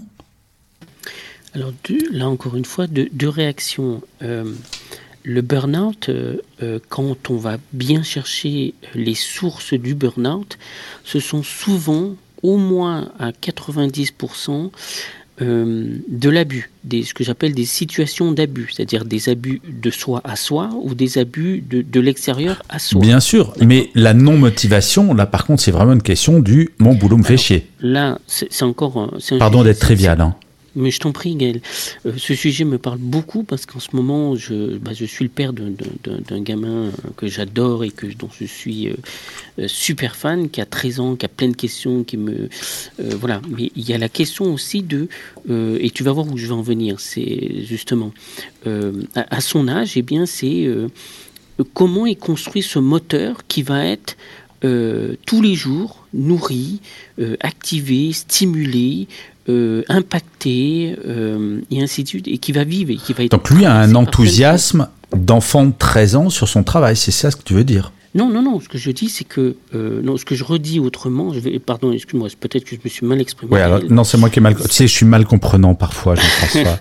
Alors deux, là encore une fois, deux, deux réactions. Euh, le burn-out, euh, euh, quand on va bien chercher les sources du burn-out, ce sont souvent, au moins à quatre-vingt-dix pour cent, Euh, de l'abus, des, ce que j'appelle des situations d'abus, c'est-à-dire des abus de soi à soi ou des abus de, de l'extérieur à soi. Bien sûr, mais la non-motivation, là par contre, c'est vraiment une question du « mon boulot me fait Alors, chier ». Là, c'est, c'est encore... Un, c'est un Pardon sujet, d'être trivial. Hein. Mais je t'en prie, Gaël. Euh, ce sujet me parle beaucoup parce qu'en ce moment, je, bah, je suis le père d'un, d'un, d'un gamin que j'adore et que, dont je suis euh, euh, super fan, qui a treize ans, qui a plein de questions, qui me... Euh, voilà. Mais il y a la question aussi de... Euh, et tu vas voir où je vais en venir. C'est justement... Euh, à, à son âge, eh bien, c'est... Euh, comment est construit ce moteur qui va être... Euh, tous les jours nourri, euh, activé, stimulé, euh, impacté, euh, et ainsi de suite, et qui va vivre. Et qui va être Donc lui a un enthousiasme d'enfant de treize ans sur son travail, c'est ça ce que tu veux dire? Non, non, non, ce que je dis, c'est que... Euh, non, ce que je redis autrement, je vais, pardon, excuse-moi, peut-être que je me suis mal exprimé. Oui, alors, non, c'est moi qui ai mal... Tu sais, je suis mal comprenant parfois, Jean-François.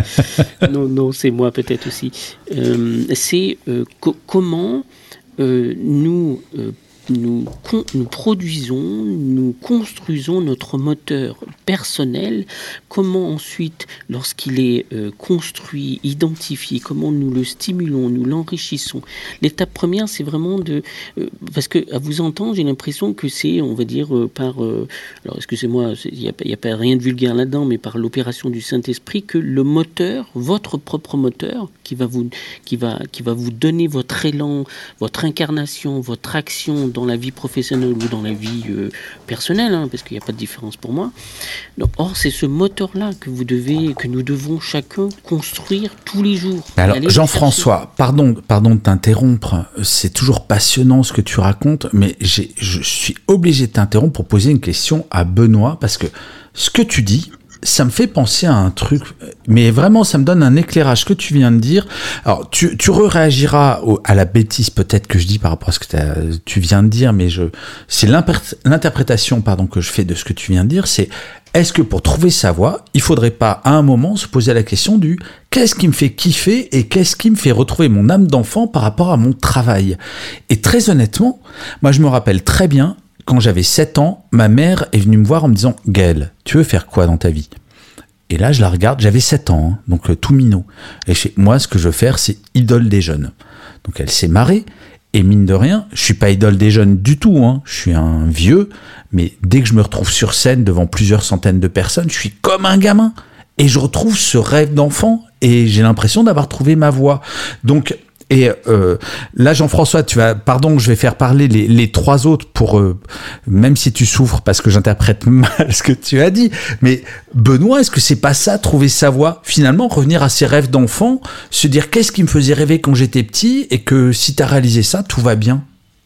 non, non, c'est moi peut-être aussi. Euh, c'est euh, co- comment euh, nous... Euh, Nous, con, nous produisons, nous construisons notre moteur personnel. Comment ensuite, lorsqu'il est euh, construit, identifié, comment nous le stimulons, nous l'enrichissons. L'étape première, c'est vraiment de... Euh, parce que à vous entendre, j'ai l'impression que c'est, on va dire, euh, par... Euh, alors, excusez-moi, il n'y a, a pas rien de vulgaire là-dedans, mais par l'opération du Saint-Esprit, que le moteur, votre propre moteur, qui va vous, qui va, qui va vous donner votre élan, votre incarnation, votre action dans la vie professionnelle ou dans la vie euh, personnelle, hein, parce qu'il n'y a pas de différence pour moi. Donc, or, c'est ce moteur-là que vous devez, que nous devons chacun construire tous les jours. Alors, Jean-François, pardon, pardon de t'interrompre, c'est toujours passionnant ce que tu racontes, mais j'ai, je suis obligé de t'interrompre pour poser une question à Benoît, parce que ce que tu dis, ça me fait penser à un truc, mais vraiment, ça me donne un éclairage. Ce que tu viens de dire, alors tu, tu réagiras au, à la bêtise peut-être que je dis par rapport à ce que tu viens de dire, mais je, c'est l'interprétation pardon que je fais de ce que tu viens de dire, c'est est-ce que pour trouver sa voie, il faudrait pas à un moment se poser la question du qu'est-ce qui me fait kiffer et qu'est-ce qui me fait retrouver mon âme d'enfant par rapport à mon travail? Et très honnêtement, moi je me rappelle très bien, quand j'avais sept ans, ma mère est venue me voir en me disant « Gaël, tu veux faire quoi dans ta vie ?» Et là, je la regarde, j'avais sept ans, hein, donc euh, tout minot. Et je fais, moi, ce que je veux faire, c'est idole des jeunes. Donc elle s'est marrée, et mine de rien, je suis pas idole des jeunes du tout, hein, je suis un vieux, mais dès que je me retrouve sur scène devant plusieurs centaines de personnes, je suis comme un gamin. Et je retrouve ce rêve d'enfant, et j'ai l'impression d'avoir trouvé ma voie. Donc... Et euh, là, Jean-François, tu vas, pardon, je vais faire parler les, les trois autres pour, euh, même si tu souffres parce que j'interprète mal ce que tu as dit. Mais Benoît, est-ce que c'est pas ça, trouver sa voie, finalement, revenir à ses rêves d'enfant, se dire qu'est-ce qui me faisait rêver quand j'étais petit et que si tu as réalisé ça, tout va bien?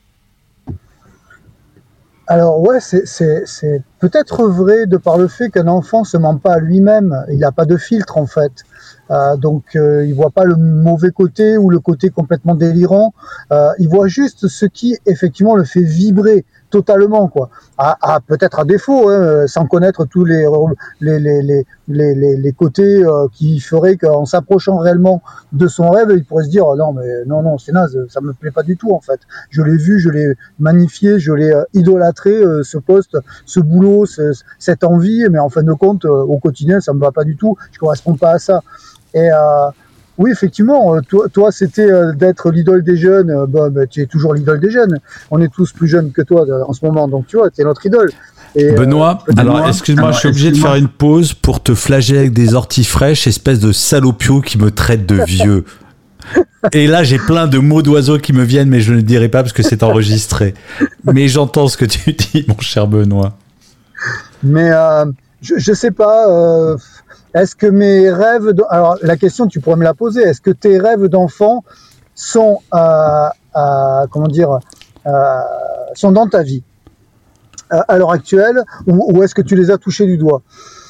Alors ouais, c'est, c'est, c'est peut-être vrai de par le fait qu'un enfant se ment pas à lui-même. Il n'a pas de filtre en fait. Euh, donc euh, il voit pas le mauvais côté ou le côté complètement délirant. Euh, il voit juste ce qui effectivement le fait vibrer totalement quoi. À, à peut-être à défaut, hein, sans connaître tous les les les les les, les, les côtés euh, qui feraient qu'en s'approchant réellement de son rêve, il pourrait se dire oh, non mais non non c'est naze, ça me plaît pas du tout en fait. Je l'ai vu, je l'ai magnifié, je l'ai euh, idolâtré euh, ce poste, ce boulot, ce, cette envie, mais en fin de compte euh, au quotidien ça me va pas du tout. Je correspond pas à ça. Et euh, oui, effectivement, toi, toi c'était euh, d'être l'idole des jeunes. Euh, bah, bah, tu es toujours l'idole des jeunes. On est tous plus jeunes que toi euh, en ce moment, donc tu vois, tu es notre idole. Et, Benoît, euh, alors Benoît, excuse-moi, alors, je suis obligé de faire une pause pour te flageller avec des orties fraîches, espèce de salopio qui me traite de vieux. Et là, j'ai plein de mots d'oiseaux qui me viennent, mais je ne le dirai pas parce que c'est enregistré. Mais j'entends ce que tu dis, mon cher Benoît. Mais euh, je, je sais pas... Euh... Est-ce que mes rêves... De... Alors, la question, tu pourrais me la poser. Est-ce que tes rêves d'enfant sont, euh, euh, comment dire, euh, sont dans ta vie euh, à l'heure actuelle, ou, ou est-ce que tu les as touchés du doigt?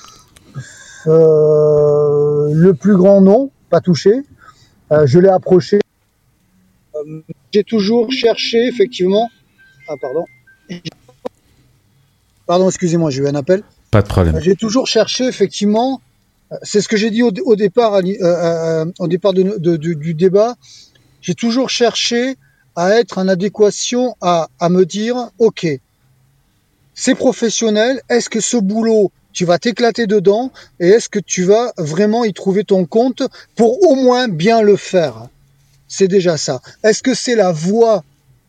euh, Le plus grand non, pas touché. Euh, je l'ai approché. Euh, j'ai toujours cherché, effectivement... Ah, pardon. Pardon, excusez-moi, j'ai eu un appel. Pas de problème. Euh, j'ai toujours cherché, effectivement... C'est ce que j'ai dit au, au départ, euh, euh, au départ de, de, de, du débat. J'ai toujours cherché à être en adéquation, à, à me dire, ok, c'est professionnel. Est-ce que ce boulot, tu vas t'éclater dedans, et est-ce que tu vas vraiment y trouver ton compte pour au moins bien le faire? C'est déjà ça. Est-ce que c'est la voie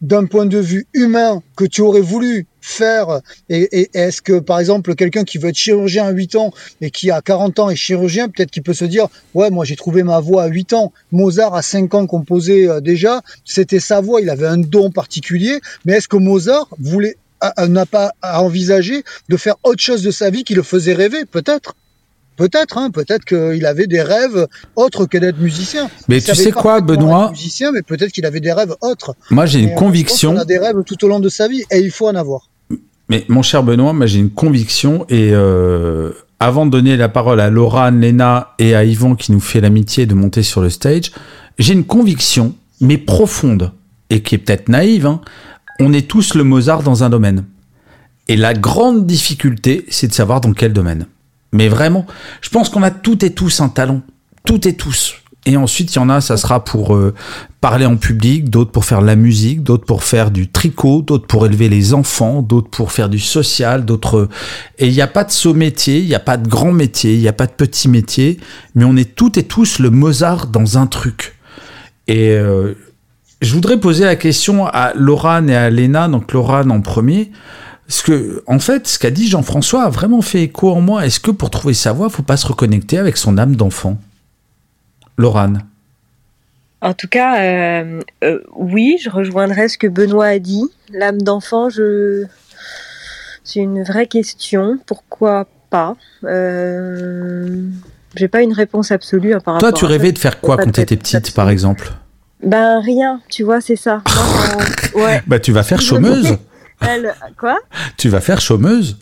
d'un point de vue humain que tu aurais voulu faire, et, et est-ce que par exemple quelqu'un qui veut être chirurgien à huit ans et qui à quarante ans est chirurgien, peut-être qu'il peut se dire ouais, moi j'ai trouvé ma voix à huit ans, Mozart à cinq ans composait euh, déjà, c'était sa voix, il avait un don particulier, mais est-ce que Mozart voulait a, n'a pas à envisager de faire autre chose de sa vie qui le faisait rêver? Peut-être. Peut-être, hein, peut-être qu'il avait des rêves autres que d'être musicien. Mais il tu sais quoi, Benoît? Musicien, mais peut-être qu'il avait des rêves autres. Moi, j'ai une mais, conviction. On a des rêves tout au long de sa vie et il faut en avoir. Mais mon cher Benoît, moi j'ai une conviction et euh, avant de donner la parole à Laurane, Léna et à Yvan qui nous fait l'amitié de monter sur le stage, j'ai une conviction, mais profonde et qui est peut-être naïve. Hein, on est tous le Mozart dans un domaine. Et la grande difficulté, c'est de savoir dans quel domaine. Mais vraiment, je pense qu'on a toutes et tous un talent. Toutes et tous. Et ensuite, il y en a, ça sera pour euh, parler en public, d'autres pour faire de la musique, d'autres pour faire du tricot, d'autres pour élever les enfants, d'autres pour faire du social, d'autres... Et il n'y a pas de saut métier, il n'y a pas de grand métier, il n'y a pas de petit métier, mais on est toutes et tous le Mozart dans un truc. Et euh, je voudrais poser la question à Laurane et à Léna, donc Laurane en premier, parce que, en fait, ce qu'a dit Jean-François a vraiment fait écho en moi. Est-ce que pour trouver sa voix, il ne faut pas se reconnecter avec son âme d'enfant ? Laurane. En tout cas, euh, euh, oui, je rejoindrai ce que Benoît a dit. L'âme d'enfant, je... c'est une vraie question. Pourquoi pas euh... J'ai pas une réponse absolue hein, par Toi, rapport tu à rêvais ça. de faire quoi quand tu étais petite, par exemple ? Ben, rien, tu vois, c'est ça. Moi, quand... ouais. Bah, tu vas faire chômeuse. Elle... Quoi ? Tu vas faire chômeuse.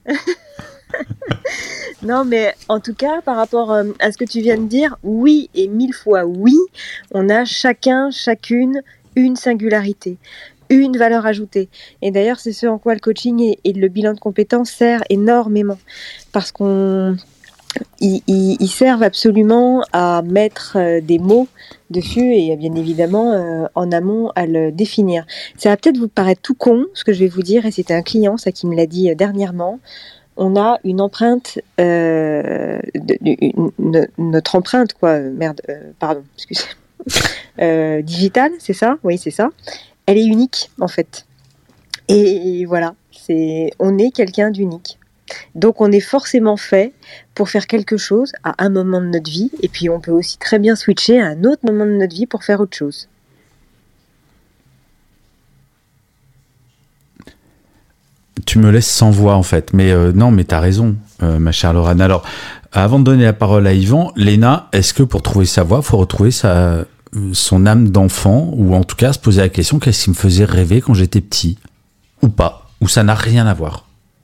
Non, mais en tout cas, par rapport euh, à ce que tu viens de dire, oui et mille fois oui, on a chacun, chacune, une singularité, une valeur ajoutée. Et d'ailleurs, c'est ce en quoi le coaching et, et le bilan de compétences sert énormément. Parce qu'on... Ils, ils, ils servent absolument à mettre euh, des mots dessus et bien évidemment euh, en amont à le définir. Ça va peut-être vous paraître tout con ce que je vais vous dire et c'était un client ça qui me l'a dit euh, dernièrement. On a une empreinte, euh, de, de, une, notre empreinte quoi, merde, euh, pardon, excusez, euh, digitale, c'est ça, oui c'est ça. Elle est unique en fait. Et, et voilà, c'est, on est quelqu'un d'unique. Donc on est forcément fait pour faire quelque chose à un moment de notre vie et puis on peut aussi très bien switcher à un autre moment de notre vie pour faire autre chose. Tu me laisses sans voix en fait, mais euh, non mais t'as raison euh, ma chère Laurane. Alors avant de donner la parole à Yvan, Léna, est-ce que pour trouver sa voix, il faut retrouver sa, son âme d'enfant ou en tout cas se poser la question qu'est-ce qui me faisait rêver quand j'étais petit ou pas, ou ça n'a rien à voir?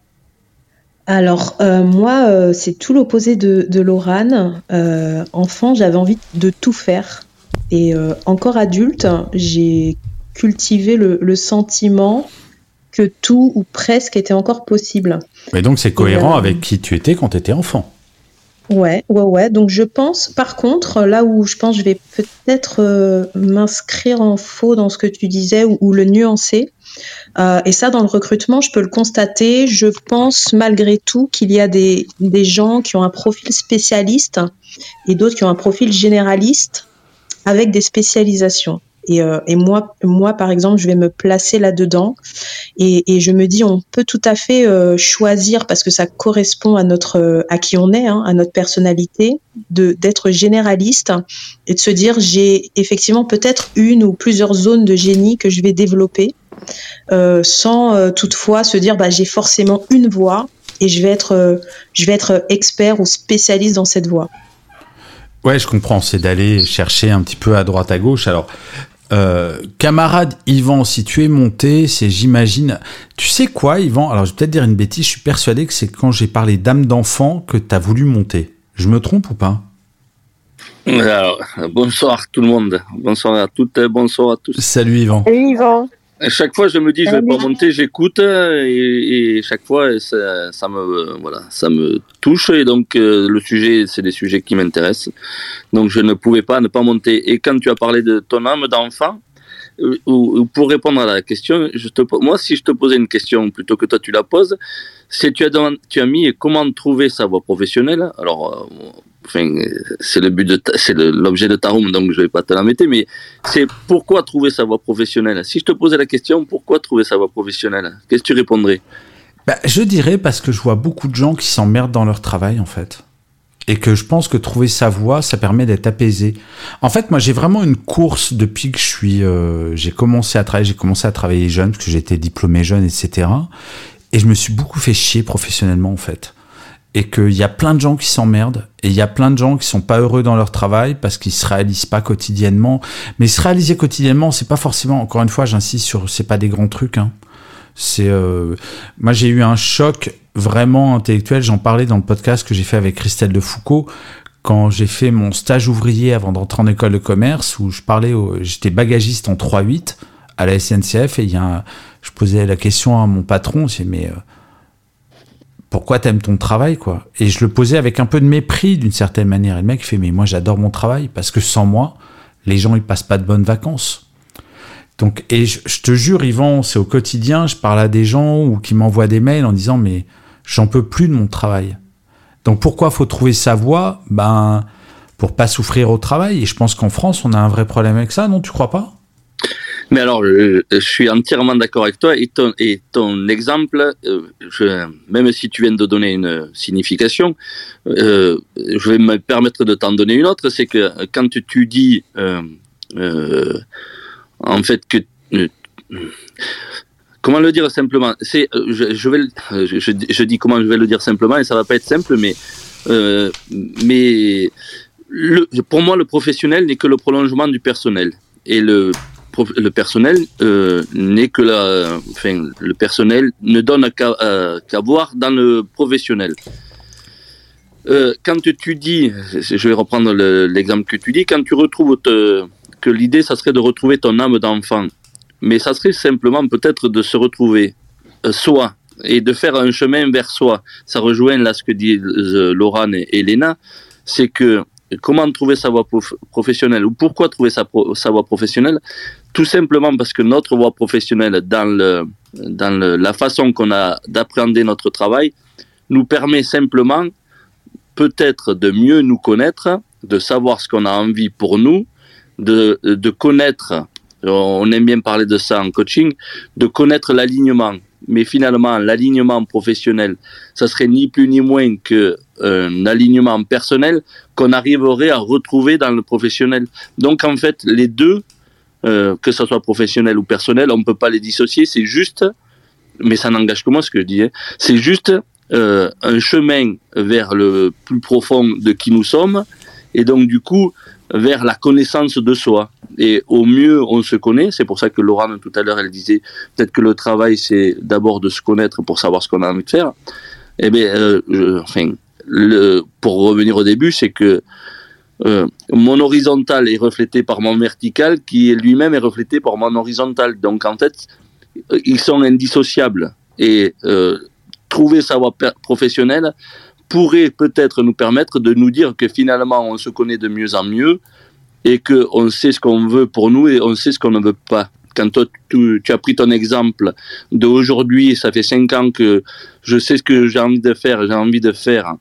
Alors, euh, moi, euh, c'est tout l'opposé de, de Laurane. Euh, enfant, j'avais envie de tout faire. Et euh, encore adulte, j'ai cultivé le, le sentiment que tout ou presque était encore possible. Et donc, c'est cohérent euh, avec qui tu étais quand tu étais enfant. Ouais, ouais, ouais. Donc, je pense, par contre, là où je pense je vais peut-être euh, m'inscrire en faux dans ce que tu disais ou, ou le nuancer, Euh, et ça, dans le recrutement, je peux le constater. Je pense malgré tout qu'il y a des, des gens qui ont un profil spécialiste et d'autres qui ont un profil généraliste avec des spécialisations. Et, euh, et moi, moi, par exemple, je vais me placer là-dedans et, et je me dis, on peut tout à fait euh, choisir parce que ça correspond à notre, à qui on est, hein, à notre personnalité, de d'être généraliste et de se dire, j'ai effectivement peut-être une ou plusieurs zones de génie que je vais développer. Euh, sans euh, toutefois se dire bah, j'ai forcément une voie et je vais être, euh, je vais être expert ou spécialiste dans cette voie. Ouais, je comprends, c'est d'aller chercher un petit peu à droite à gauche. Alors, euh, camarade Yvan, si tu es monté, c'est j'imagine... Tu sais quoi, Yvan? Alors, je vais peut-être dire une bêtise, je suis persuadé que c'est quand j'ai parlé d'âme d'enfant que tu as voulu monter. Je me trompe ou pas? Alors, bonsoir tout le monde, bonsoir à toutes, bonsoir à tous. Salut Yvan. Salut Yvan. Chaque fois, je me dis, je vais pas monter, j'écoute, et, et chaque fois, ça, ça me, voilà, ça me touche, et donc euh, le sujet, c'est des sujets qui m'intéressent. Donc, je ne pouvais pas ne pas monter. Et quand tu as parlé de ton âme d'enfant, euh, ou, pour répondre à la question, je te, moi, si je te posais une question plutôt que toi tu la poses, c'est tu as, tu as mis comment trouver sa voie professionnelle. Alors, euh, enfin, c'est le but de ta, c'est le, l'objet de ta room, donc je vais pas te la mettre, mais c'est pourquoi trouver sa voie professionnelle. Si je te posais la question, pourquoi trouver sa voie professionnelle, qu'est-ce que tu répondrais? Bah, je dirais parce que je vois beaucoup de gens qui s'emmerdent dans leur travail, en fait. Et que je pense que trouver sa voie, ça permet d'être apaisé. En fait, moi, j'ai vraiment une course depuis que je suis, euh, j'ai commencé à travailler, j'ai commencé à travailler jeune, parce que j'étais diplômé jeune, et cetera. Et je me suis beaucoup fait chier professionnellement, en fait. Et qu'il y a plein de gens qui s'emmerdent, et il y a plein de gens qui sont pas heureux dans leur travail parce qu'ils se réalisent pas quotidiennement. Mais se réaliser quotidiennement, c'est pas forcément, encore une fois, j'insiste sur, c'est pas des grands trucs, hein. C'est, euh, moi, j'ai eu un choc vraiment intellectuel. J'en parlais dans le podcast que j'ai fait avec Christelle de Foucault quand j'ai fait mon stage ouvrier avant d'entrer en école de commerce, où je parlais, au, j'étais bagagiste en trois huit à la S N C F, et il y a un, je posais la question à mon patron, c'est mais euh, pourquoi t'aimes ton travail, quoi? Et je le posais avec un peu de mépris d'une certaine manière. Et le mec fait mais moi j'adore mon travail parce que sans moi les gens ils passent pas de bonnes vacances. Donc, et je, je te jure, Yvan, c'est au quotidien, je parle à des gens ou qui m'envoient des mails en disant mais j'en peux plus de mon travail. Donc pourquoi faut trouver sa voie? Ben pour pas souffrir au travail. Et je pense qu'en France on a un vrai problème avec ça, non? Tu crois pas? Mais alors, je, je suis entièrement d'accord avec toi. Et ton, et ton exemple, euh, je, même si tu viens de donner une signification, euh, je vais me permettre de t'en donner une autre. C'est que quand tu dis euh, euh, en fait que euh, comment le dire simplement, c'est je, je vais je, je, je dis comment je vais le dire simplement et ça va pas être simple, mais euh, mais le, pour moi le professionnel n'est que le prolongement du personnel, et le le personnel euh, n'est que la enfin le personnel ne donne qu'à euh, qu'à voir dans le professionnel. Euh, quand tu dis, je vais reprendre le, l'exemple que tu dis, quand tu retrouves te, que l'idée, ça serait de retrouver ton âme d'enfant. Mais ça serait simplement peut-être de se retrouver euh, soi et de faire un chemin vers soi. Ça rejoint là ce que disent euh, Laurent et, et Léna, c'est que comment trouver sa voie prof- professionnelle ou pourquoi trouver sa, pro- sa voie professionnelle? Tout simplement parce que notre voie professionnelle, dans, le, dans le, la façon qu'on a d'appréhender notre travail, nous permet simplement peut-être de mieux nous connaître, de savoir ce qu'on a envie pour nous, de, de connaître, on aime bien parler de ça en coaching, de connaître l'alignement. Mais finalement, l'alignement professionnel, ça serait ni plus ni moins qu'un euh, alignement personnel qu'on arriverait à retrouver dans le professionnel. Donc en fait, les deux, euh, que ce soit professionnel ou personnel, on ne peut pas les dissocier, c'est juste, mais ça n'engage que moi ce que je dis, hein, c'est juste euh, un chemin vers le plus profond de qui nous sommes, et donc du coup, vers la connaissance de soi. Et au mieux, on se connaît. C'est pour ça que Laurent, tout à l'heure, elle disait peut-être que le travail, c'est d'abord de se connaître pour savoir ce qu'on a envie de faire. Eh bien, euh, je, enfin, le, pour revenir au début, c'est que euh, mon horizontal est reflété par mon vertical, qui lui-même est reflété par mon horizontal. Donc, en fait, ils sont indissociables. Et euh, trouver sa voie professionnelle pourrait peut-être nous permettre de nous dire que finalement, on se connaît de mieux en mieux et qu'on sait ce qu'on veut pour nous et on sait ce qu'on ne veut pas. Quand toi, tu, tu as pris ton exemple d'aujourd'hui, ça fait cinq ans que je sais ce que j'ai envie de faire, j'ai envie de faire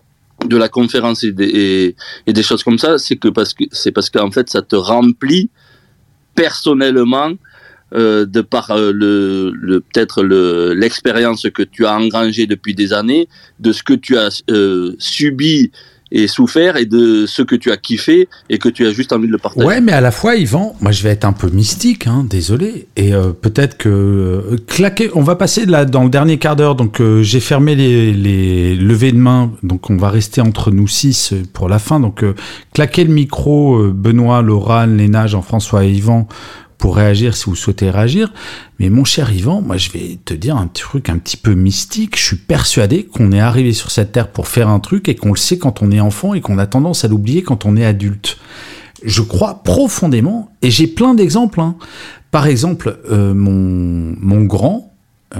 de la conférence et des, et, et des choses comme ça, c'est que parce que c'est parce qu'en fait, ça te remplit personnellement euh, de par euh, le, le peut-être le, l'expérience que tu as engrangée depuis des années, de ce que tu as euh, subi et souffert et de ce que tu as kiffé et que tu as juste envie de le partager. Ouais, mais à la fois, Yvan, moi je vais être un peu mystique, hein, désolé, et euh, peut-être que euh, claquer, on va passer là dans le dernier quart d'heure, donc euh, j'ai fermé les, les levées de main, donc on va rester entre nous six pour la fin, donc euh, claquer le micro, euh, Benoît, Laurent, Léna, Jean-François et Yvan, pour réagir si vous souhaitez réagir. Mais mon cher Yvan, moi je vais te dire un petit truc un petit peu mystique. Je suis persuadé qu'on est arrivé sur cette terre pour faire un truc et qu'on le sait quand on est enfant et qu'on a tendance à l'oublier quand on est adulte. Je crois profondément, et j'ai plein d'exemples. Hein. Par exemple, euh, mon, mon grand, euh,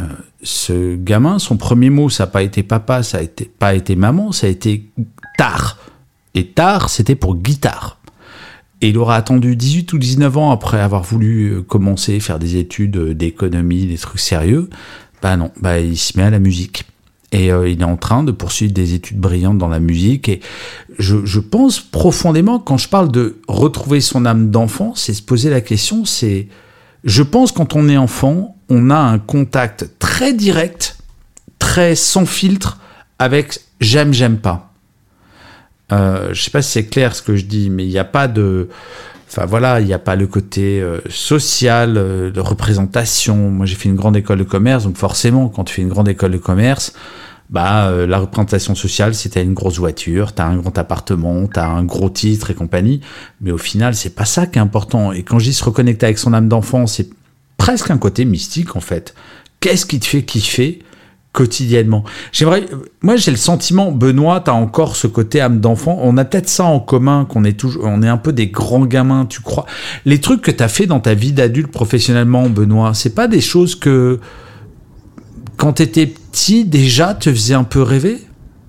ce gamin, son premier mot, ça n'a pas été papa, ça n'a été, pas été maman, ça a été tard. Et tard, c'était pour guitare. et il aura attendu dix-huit ou dix-neuf ans après avoir voulu commencer, faire des études d'économie, des trucs sérieux, bah non, bah il se met à la musique. Et euh, il est en train de poursuivre des études brillantes dans la musique. Et je, je pense profondément, quand je parle de retrouver son âme d'enfant, c'est se poser la question, c'est... Je pense quand on est enfant, on a un contact très direct, très sans filtre, avec « j'aime, j'aime pas ». Euh, je sais pas si c'est clair ce que je dis, mais il n'y a pas de... Enfin voilà, il n'y a pas le côté euh, social, euh, de représentation. Moi j'ai fait une grande école de commerce, donc forcément quand tu fais une grande école de commerce, bah euh, la représentation sociale c'est t'as une grosse voiture, t'as un grand appartement, t'as un gros titre et compagnie. Mais au final c'est pas ça qui est important. Et quand je dis se reconnecter avec son âme d'enfant, c'est presque un côté mystique en fait. Qu'est-ce qui te fait kiffer quotidiennement? J'aimerais, moi j'ai le sentiment, Benoît, t'as encore ce côté âme d'enfant. On a peut-être ça en commun, qu'on est toujours, on est un peu des grands gamins, tu crois? Les trucs que t'as fait dans ta vie d'adulte professionnellement, Benoît, c'est pas des choses que, quand t'étais petit, déjà te faisaient un peu rêver?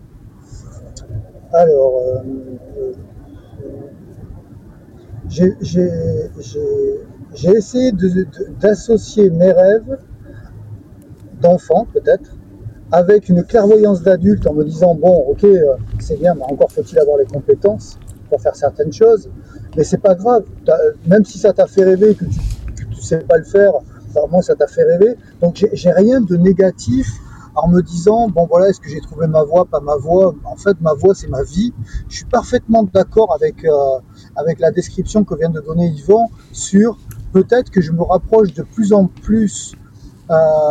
Alors, euh, j'ai, j'ai, j'ai, j'ai essayé de, de, d'associer mes rêves d'enfant, peut-être, avec une clairvoyance d'adulte en me disant bon ok euh, c'est bien mais encore faut-il avoir les compétences pour faire certaines choses, mais c'est pas grave, même si ça t'a fait rêver que tu, que tu sais pas le faire, enfin, moi ça t'a fait rêver, donc j'ai, j'ai rien de négatif en me disant bon voilà est-ce que j'ai trouvé ma voie, pas ma voie, en fait ma voie c'est ma vie. Je suis parfaitement d'accord avec, euh, avec la description que vient de donner Yvan sur peut-être que je me rapproche de plus en plus euh,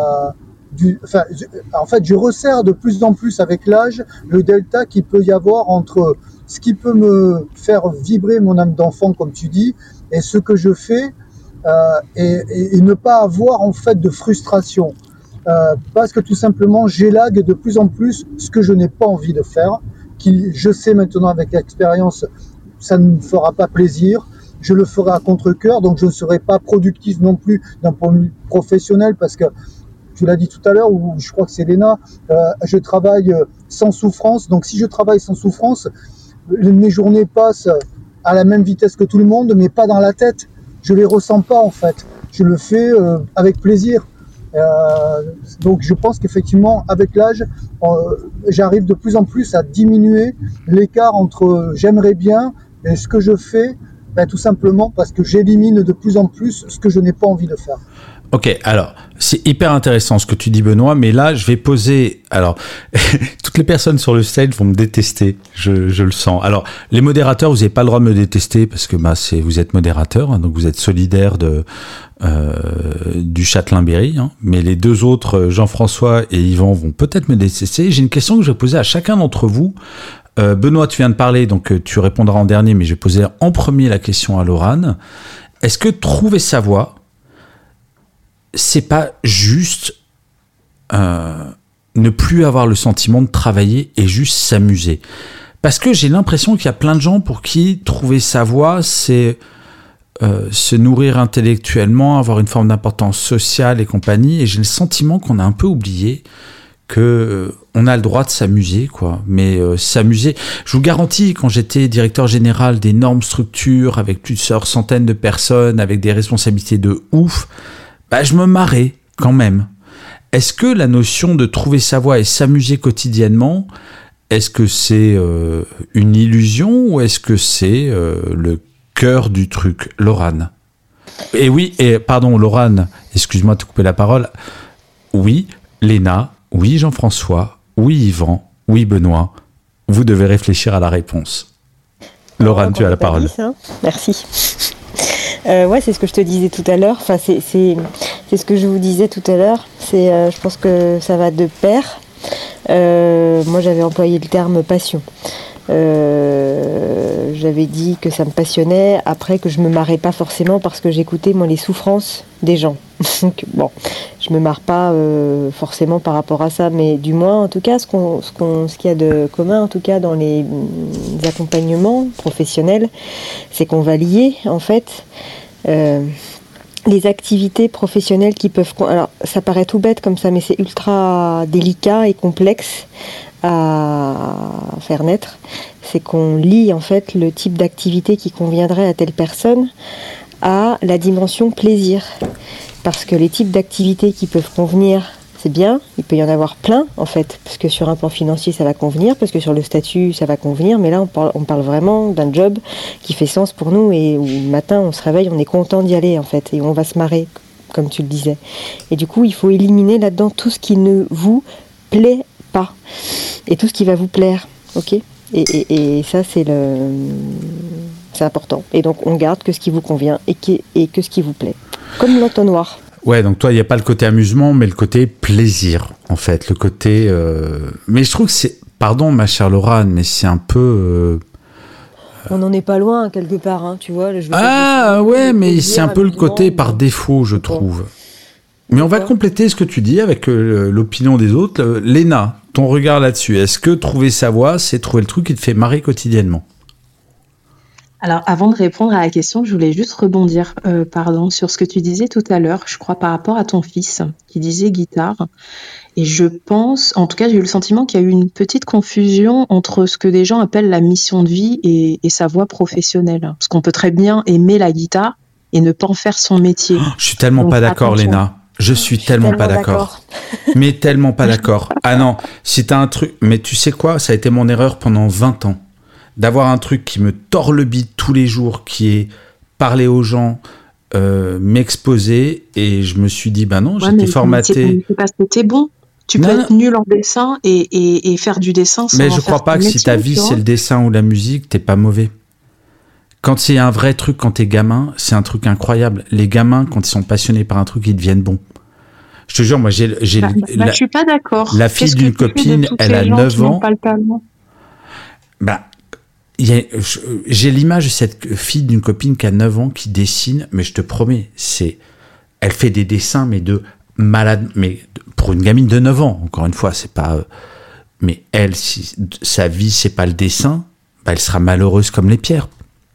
Du, enfin, je, en fait, je resserre de plus en plus avec l'âge le delta qu'il peut y avoir entre ce qui peut me faire vibrer mon âme d'enfant, comme tu dis, et ce que je fais, euh, et, et, et ne pas avoir en fait de frustration, euh, parce que tout simplement j'élague de plus en plus ce que je n'ai pas envie de faire, qui, je sais maintenant avec l'expérience, ça ne me fera pas plaisir. Je le ferai à contre-cœur, donc je ne serai pas productif non plus d'un point de vue professionnel, parce que tu l'as dit tout à l'heure, ou je crois que c'est Léna, euh, je travaille sans souffrance. Donc si je travaille sans souffrance, mes journées passent à la même vitesse que tout le monde, mais pas dans la tête. Je les ressens pas en fait. Je le fais euh, avec plaisir. Euh, donc je pense qu'effectivement, avec l'âge, euh, j'arrive de plus en plus à diminuer l'écart entre j'aimerais bien et ce que je fais, ben, tout simplement parce que j'élimine de plus en plus ce que je n'ai pas envie de faire. Ok, alors, c'est hyper intéressant ce que tu dis, Benoît, mais là, je vais poser... Alors, toutes les personnes sur le stage vont me détester, je, je le sens. Alors, les modérateurs, vous n'avez pas le droit de me détester, parce que bah, c'est, vous êtes modérateur, hein, donc vous êtes solidaire de, euh, du Châtelain-Berry, hein, mais les deux autres, Jean-François et Yvan, vont peut-être me détester. J'ai une question que je vais poser à chacun d'entre vous. Euh, Benoît, tu viens de parler, donc tu répondras en dernier, mais je vais poser en premier la question à Laurane. Est-ce que trouver sa voie, c'est pas juste euh, ne plus avoir le sentiment de travailler et juste s'amuser? Parce que j'ai l'impression qu'il y a plein de gens pour qui trouver sa voie, c'est euh, se nourrir intellectuellement, avoir une forme d'importance sociale et compagnie. Et j'ai le sentiment qu'on a un peu oublié que euh, on a le droit de s'amuser, quoi. Mais euh, s'amuser, je vous garantis, quand j'étais directeur général d'énormes structures avec plusieurs centaines de personnes, avec des responsabilités de ouf, bah, je me marrais quand même. Est-ce que la notion de trouver sa voie et s'amuser quotidiennement, est-ce que c'est euh, une illusion ou est-ce que c'est euh, le cœur du truc? Laurane. Et oui, et pardon, Laurane, excuse-moi de te couper la parole. Oui, Léna, oui, Jean-François, oui, Yvan, oui, Benoît, vous devez réfléchir à la réponse. Laurane, tu as la parole. Ça. Merci. Euh, ouais, c'est ce que je te disais tout à l'heure. Enfin, c'est, c'est, c'est ce que je vous disais tout à l'heure. C'est, euh, je pense que ça va de pair. Euh, moi, j'avais employé le terme passion. Euh, j'avais dit que ça me passionnait. Après, que je me marrais pas forcément parce que j'écoutais moi les souffrances des gens. Donc bon, je me marre pas euh, forcément par rapport à ça, mais du moins, en tout cas, ce qu'on, ce qu'on, ce qu'il y a de commun, en tout cas, dans les, les accompagnements professionnels, c'est qu'on va lier en fait. Euh, les activités professionnelles qui peuvent... Alors, ça paraît tout bête comme ça, mais c'est ultra délicat et complexe à faire naître. c'est qu'on lie en fait le type d'activité qui conviendrait à telle personne à la dimension plaisir. Parce que les types d'activités qui peuvent convenir, c'est bien, il peut y en avoir plein en fait, parce que sur un plan financier ça va convenir, parce que sur le statut ça va convenir, mais là on parle, on parle vraiment d'un job qui fait sens pour nous et où le matin on se réveille, on est content d'y aller en fait, et on va se marrer, comme tu le disais. Et du coup il faut éliminer là-dedans tout ce qui ne vous plaît pas, et tout ce qui va vous plaire, ok ? et, et, et ça c'est le... c'est important. Et donc on garde que ce qui vous convient et, qui, et que ce qui vous plaît. Comme l'entonnoir. Ouais, donc toi, il n'y a pas le côté amusement, mais le côté plaisir, en fait. Le côté... Euh... Mais je trouve que c'est... Pardon, ma chère Laurane, mais c'est un peu... Euh... On n'en est pas loin, quelque part, hein, tu vois. Je ah, ouais, mais plaisir, c'est un peu le côté par défaut, je trouve. Mais on va compléter ce que tu dis avec euh, l'opinion des autres. Euh, Léna, ton regard là-dessus. Est-ce que trouver sa voie, c'est trouver le truc qui te fait marrer quotidiennement ? Alors, avant de répondre à la question, je voulais juste rebondir euh, pardon, sur ce que tu disais tout à l'heure, je crois par rapport à ton fils qui disait guitare. Et je pense, en tout cas, j'ai eu le sentiment qu'il y a eu une petite confusion entre ce que des gens appellent la mission de vie et, et sa voie professionnelle. Parce qu'on peut très bien aimer la guitare et ne pas en faire son métier. Oh, je suis tellement Donc, pas d'accord, attention. Léna. Je suis, je suis tellement, tellement pas d'accord. d'accord. Mais tellement pas d'accord. Ah non, si t'as un truc... Mais tu sais quoi, ça a été mon erreur pendant vingt ans. D'avoir un truc qui me tord le bide tous les jours, qui est parler aux gens, euh, m'exposer, et je me suis dit, ben non, ouais, j'étais formaté. C'est parce que t'es bon. Tu non, peux être nul en dessin et, et, et faire du dessin sans Mais je crois pas que métier, si ta vie c'est le dessin ou la musique, t'es pas mauvais. Quand c'est un vrai truc, quand t'es gamin, c'est un truc incroyable. Les gamins, quand ils sont passionnés par un truc, ils deviennent bons. Je te jure, moi, j'ai... j'ai bah, la, bah, je suis pas d'accord. La fille d'une copine, elle a neuf ans. Bah... A, j'ai l'image de cette fille d'une copine qui a neuf ans qui dessine, mais je te promets, c'est, elle fait des dessins, mais de malade, mais pour une gamine de neuf ans, encore une fois, c'est pas, mais elle, si sa vie c'est pas le dessin, bah elle sera malheureuse comme les pierres.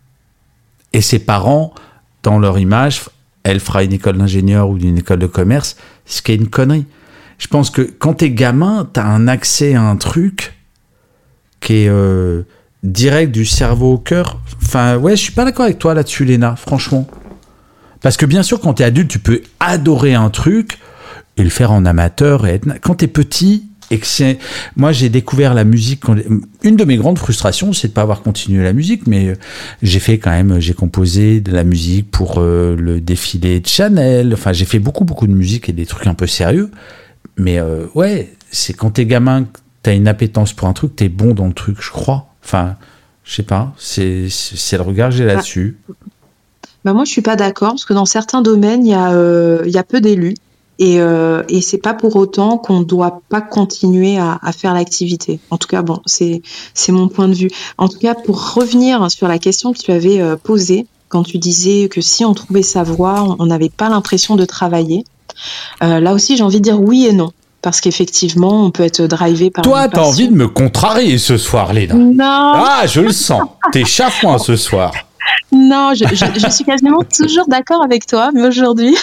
Et ses parents, dans leur image, elle fera une école d'ingénieur ou une école de commerce, ce qui est une connerie. Je pense que quand t'es gamin, t'as un accès à un truc qui est euh, direct du cerveau au cœur. Enfin, ouais, je suis pas d'accord avec toi là-dessus, Léna, franchement. Parce que bien sûr, quand t'es adulte, tu peux adorer un truc et le faire en amateur. Et être... Quand t'es petit, et que c'est... Moi, j'ai découvert la musique... Quand... Une de mes grandes frustrations, c'est de pas avoir continué la musique, mais j'ai fait quand même... J'ai composé de la musique pour euh, le défilé de Chanel. Enfin, j'ai fait beaucoup, beaucoup de musique et des trucs un peu sérieux. Mais euh, ouais, c'est quand t'es gamin, t'as une appétence pour un truc, t'es bon dans le truc, je crois. Enfin, je sais pas, c'est, c'est, c'est le regard que j'ai là-dessus. Bah moi, je suis pas d'accord, parce que dans certains domaines, il y a, euh, il y a peu d'élus, et, euh, et c'est pas pour autant qu'on doit pas continuer à, à faire l'activité. En tout cas, bon, c'est, c'est mon point de vue. En tout cas, pour revenir sur la question que tu avais euh, posée, quand tu disais que si on trouvait sa voie, on n'avait pas l'impression de travailler, euh, là aussi, j'ai envie de dire oui et non. Parce qu'effectivement, on peut être drivé par... Toi, t'as envie de me contrarier ce soir, Léna. Non. Ah, je le sens. T'es chafouin ce soir. Non, je, je, je suis quasiment toujours d'accord avec toi, mais aujourd'hui...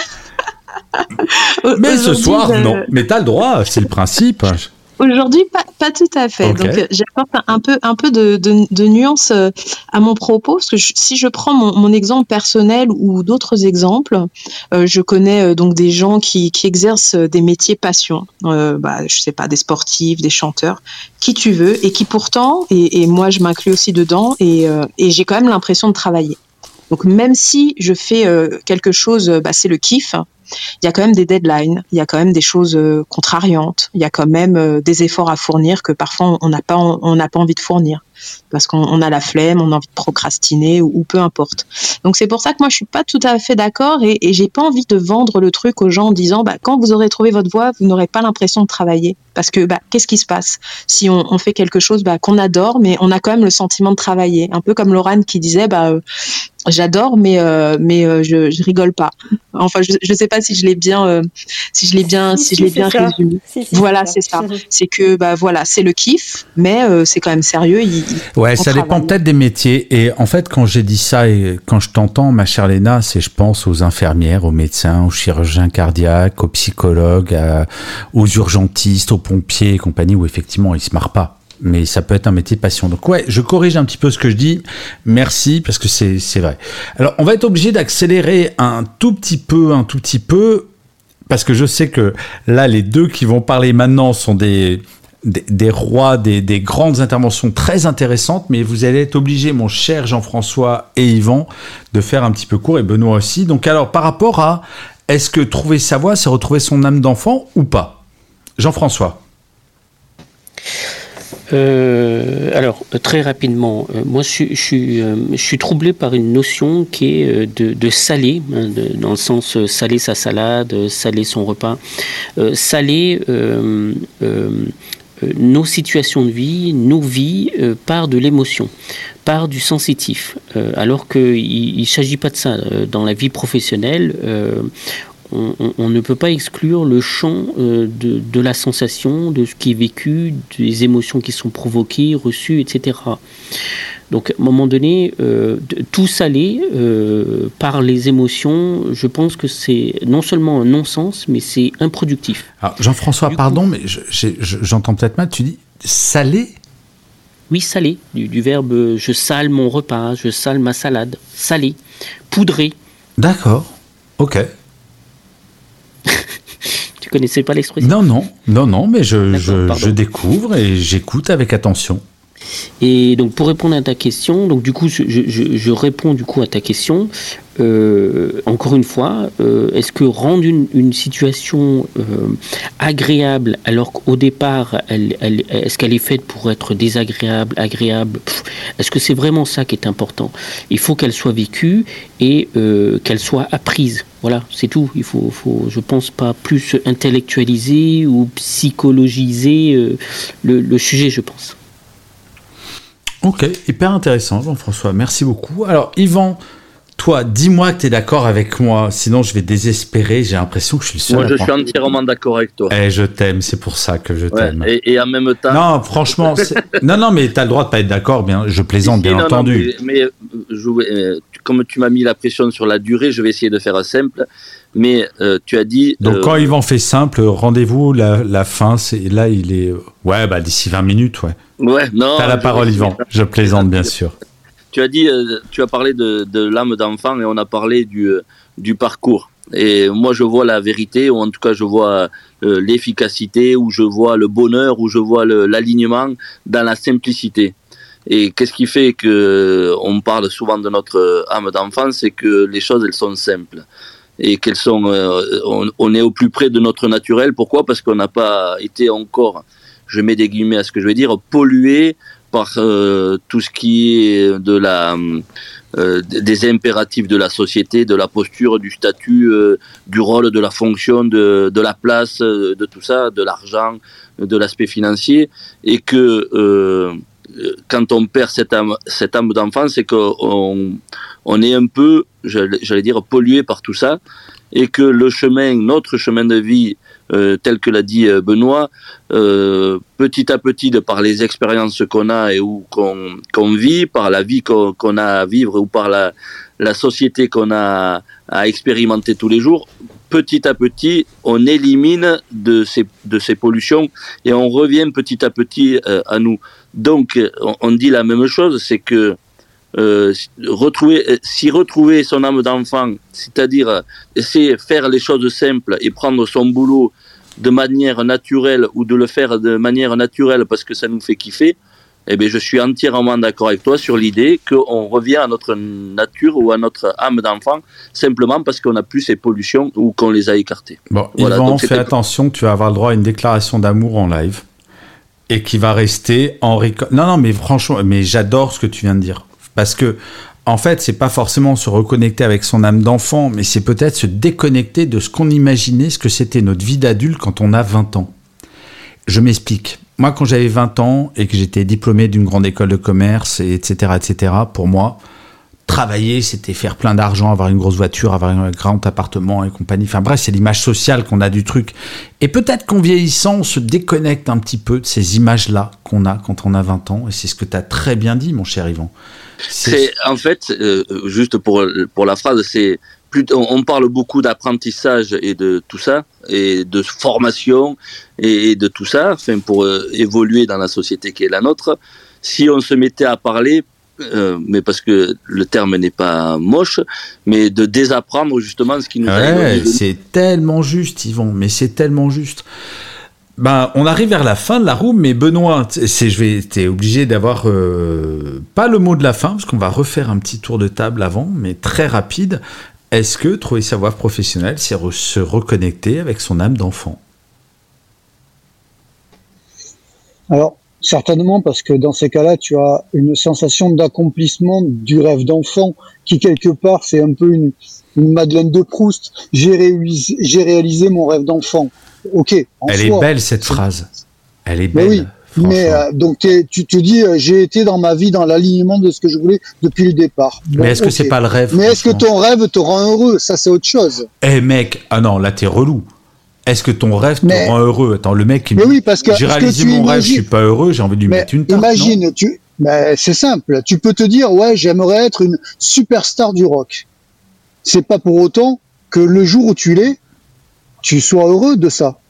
mais aujourd'hui, ce soir, je... non. Mais t'as le droit, c'est le principe. Aujourd'hui, pas, pas tout à fait. Okay. Donc, j'apporte un peu, un peu de, de, de nuance à mon propos, parce que je, si je prends mon, mon exemple personnel ou d'autres exemples, euh, je connais euh, donc des gens qui, qui exercent des métiers passion, euh, bah, je sais pas, des sportifs, des chanteurs, qui tu veux, et qui pourtant, et, et moi je m'inclus aussi dedans, et, euh, et j'ai quand même l'impression de travailler. Donc, même si je fais euh, quelque chose, bah, c'est le kiff. Il y a quand même des deadlines, il y a quand même des choses euh, contrariantes, il y a quand même euh, des efforts à fournir que parfois on n'a pas, on n'a pas envie de fournir parce qu'on on a la flemme, on a envie de procrastiner ou, ou peu importe. Donc c'est pour ça que moi je suis pas tout à fait d'accord et, et j'ai pas envie de vendre le truc aux gens en disant bah quand vous aurez trouvé votre voie, vous n'aurez pas l'impression de travailler parce que bah qu'est-ce qui se passe si on, on fait quelque chose bah qu'on adore mais on a quand même le sentiment de travailler, un peu comme Laurane qui disait bah euh, j'adore mais euh, mais euh, je je rigole pas. Enfin je je sais pas si je l'ai bien euh, si je l'ai bien si, si, si je l'ai bien ça. résumé. Si, si, voilà, c'est ça. C'est, ça. c'est que bah voilà, c'est le kiff mais euh, c'est quand même sérieux, il, il, ouais, ça travaille. Dépend peut-être des métiers et en fait quand j'ai dit ça et quand je t'entends ma chère Léna, c'est je pense aux infirmières, aux médecins, aux chirurgiens cardiaques, aux psychologues, à, aux urgentistes, aux pompiers et compagnie où effectivement ils se marrent pas. mais ça peut être un métier passion. Donc ouais, je corrige un petit peu ce que je dis. Merci, parce que c'est, c'est vrai. Alors, on va être obligé d'accélérer un tout petit peu, un tout petit peu, parce que je sais que là, les deux qui vont parler maintenant sont des... Des, des rois, des, des grandes interventions très intéressantes, mais vous allez être obligé, mon cher Jean-François et Yvan, de faire un petit peu court, et Benoît aussi. Donc alors, par rapport à, est-ce que trouver sa voie, c'est retrouver son âme d'enfant ou pas ? Jean-François. Euh, alors, très rapidement, euh, moi je, suis- je, suis, euh, je suis troublé par une notion qui est euh, de, de saler, hein, de- dans le sens euh, saler sa salade, euh, saler son repas, euh, saler euh, euh, euh, nos situations de vie, nos vies, euh, par de l'émotion, par du sensitif. Euh, alors qu'il ne s'agit pas de ça. Euh, Dans la vie professionnelle, euh, on, on- on ne peut pas exclure le champ euh, de, de la sensation, de ce qui est vécu, des émotions qui sont provoquées, reçues, et cetera. Donc, à un moment donné, euh, de- tout saler euh, par les émotions, je pense que c'est non seulement un non-sens, mais c'est improductif. Alors, Jean-François, Du pardon, coup- mais je- j'ai- je- j'entends peut-être mal, tu dis salé ? Oui, saler, du, du verbe euh, je sale mon repas, je sale ma salade, saler, poudrer. D'accord, ok. Tu connaissais pas l'expression? Non, non, non, non, mais je, D'accord, je, pardon. je découvre et j'écoute avec attention. Et donc pour répondre à ta question, donc du coup je, je, je- je réponds du coup à ta question. Euh, encore une fois, euh, est-ce que rendre une, une situation euh, agréable alors qu'au départ, elle, elle- est-ce qu'elle est faite pour être désagréable, agréable? Pff, Est-ce que c'est vraiment ça qui est important? Il faut qu'elle soit vécue et euh, qu'elle soit apprise. Voilà, c'est tout. Il faut, faut, je pense, pas plus intellectualiser ou psychologiser euh, le, le sujet, je pense. Ok, hyper intéressant, Jean-François, merci beaucoup. Alors, Yvan, toi, dis-moi que tu es d'accord avec moi, sinon je vais désespérer, j'ai l'impression que je suis le seul Moi, à je suis penser. entièrement d'accord avec toi. Eh, je t'aime, c'est pour ça que je Ouais, t'aime. et, et en même temps. Non, franchement, c'est- non, non, mais t'as le droit de pas être d'accord, bien, je plaisante, bien Si, non, non, entendu. mais mais, euh, je vais- euh, tu- comme tu m'as mis la pression sur la durée, je vais essayer de faire simple. Mais euh, tu as dit. Donc, euh, quand Yvan fait simple, rendez-vous, la, la fin, c'est là, il est. Ouais, bah, d'ici vingt minutes, ouais. Ouais, non. T'as la je- parole, Yvan, je plaisante, bien sûr. Tu as dit, euh, tu as parlé de, de l'âme d'enfant et on a parlé du, euh, du parcours. Et moi, je vois la vérité, ou en tout cas, je vois euh, l'efficacité, ou je vois le bonheur, ou je vois le- l'alignement dans la simplicité. Et qu'est-ce qui fait que euh, on parle souvent de notre âme d'enfant, c'est que les choses, elles sont simples. Et qu'elles sont, euh, on, on est au plus près de notre naturel. Pourquoi? Parce qu'on n'a pas été encore, je mets des guillemets à ce que je vais dire, pollué par euh, tout ce qui est de la, euh, des impératifs de la société, de la posture, du statut, euh, du rôle, de la fonction, de, de la place, euh, de tout ça, de l'argent, de l'aspect financier, et que euh, quand on perd cette âme, cette âme d'enfant, c'est qu'on on est un peu, j'allais j'allais dire, pollué par tout ça, et que le chemin, notre chemin de vie, euh, tel que l'a dit euh, Benoît, euh, petit à petit, de par les expériences qu'on a et où qu'on qu'on vit, par la vie qu'on qu'on a à vivre ou par la, la société qu'on a à expérimenter tous les jours, petit à petit, on élimine de ces, de ces pollutions et on revient petit à petit euh, à nous. Donc, on, on dit la même chose, c'est que euh, retrouver, si retrouver son âme d'enfant, c'est-à-dire euh, essayer de faire les choses simples et prendre son boulot de manière naturelle ou de le faire de manière naturelle parce que ça nous fait kiffer, eh bien, je suis entièrement d'accord avec toi sur l'idée qu'on revient à notre nature ou à notre âme d'enfant simplement parce qu'on n'a plus ces pollutions ou qu'on les a écartées. Bon, Voilà, Yvan, donc fais c'était- attention, tu vas avoir le droit à une déclaration d'amour en live et qui va rester en reco- Non, non, mais franchement, mais j'adore ce que tu viens de dire. Parce que, en fait, c'est pas forcément se reconnecter avec son âme d'enfant, mais c'est peut-être se déconnecter de ce qu'on imaginait, ce que c'était notre vie d'adulte quand on a vingt ans. Je m'explique. Moi, quand j'avais vingt ans et que j'étais diplômé d'une grande école de commerce, et etc., et cetera, pour moi, travailler, c'était faire plein d'argent, avoir une grosse voiture, avoir un grand appartement et compagnie. Enfin bref, c'est l'image sociale qu'on a du truc. Et peut-être qu'en vieillissant, on se déconnecte un petit peu de ces images-là qu'on a quand on a vingt ans. Et c'est ce que tu as très bien dit, mon cher Yvan. C'est en fait, euh, juste pour, pour la phrase, c'est plus, on, on parle beaucoup d'apprentissage et de tout ça, et de formation et, et de tout ça, enfin, pour euh, évoluer dans la société qui est la nôtre. Si on se mettait à parler, euh, mais parce que le terme n'est pas moche, mais de désapprendre justement ce qui nous ouais, arrive. C'est tellement juste, Yvan, mais c'est tellement juste. Ben, on arrive vers la fin de la room, mais Benoît, c'est, je vais, t'es obligé d'avoir euh, pas le mot de la fin, parce qu'on va refaire un petit tour de table avant, mais très rapide. Est-ce que trouver sa voie professionnelle, c'est re- se reconnecter avec son âme d'enfant ? Alors, certainement, parce que dans ces cas-là, tu as une sensation d'accomplissement du rêve d'enfant, qui quelque part, c'est un peu une, une Madeleine de Proust. J'ai réalisé, j'ai réalisé mon rêve d'enfant. Ok. En Elle soi, est belle, cette phrase. Elle est belle. Mais oui. Mais euh, donc tu te dis, euh, j'ai été dans ma vie dans l'alignement de ce que je voulais depuis le départ. Bon, mais est-ce okay. que c'est pas le rêve ? Mais est-ce que ton rêve te rend heureux ? Ça, c'est autre chose. Eh mec, ah non, là t'es relou. Est-ce que ton rêve te mais, rend heureux ? Attends, le mec, il mais me dit, oui, parce que, j'ai réalisé que mon imagines... rêve, je suis pas heureux, j'ai envie de lui mais mettre une tarte. Imagine, non tu, ben, c'est simple. Tu peux te dire, ouais, j'aimerais être une superstar du rock. C'est pas pour autant que le jour où tu l'es, tu sois heureux de ça.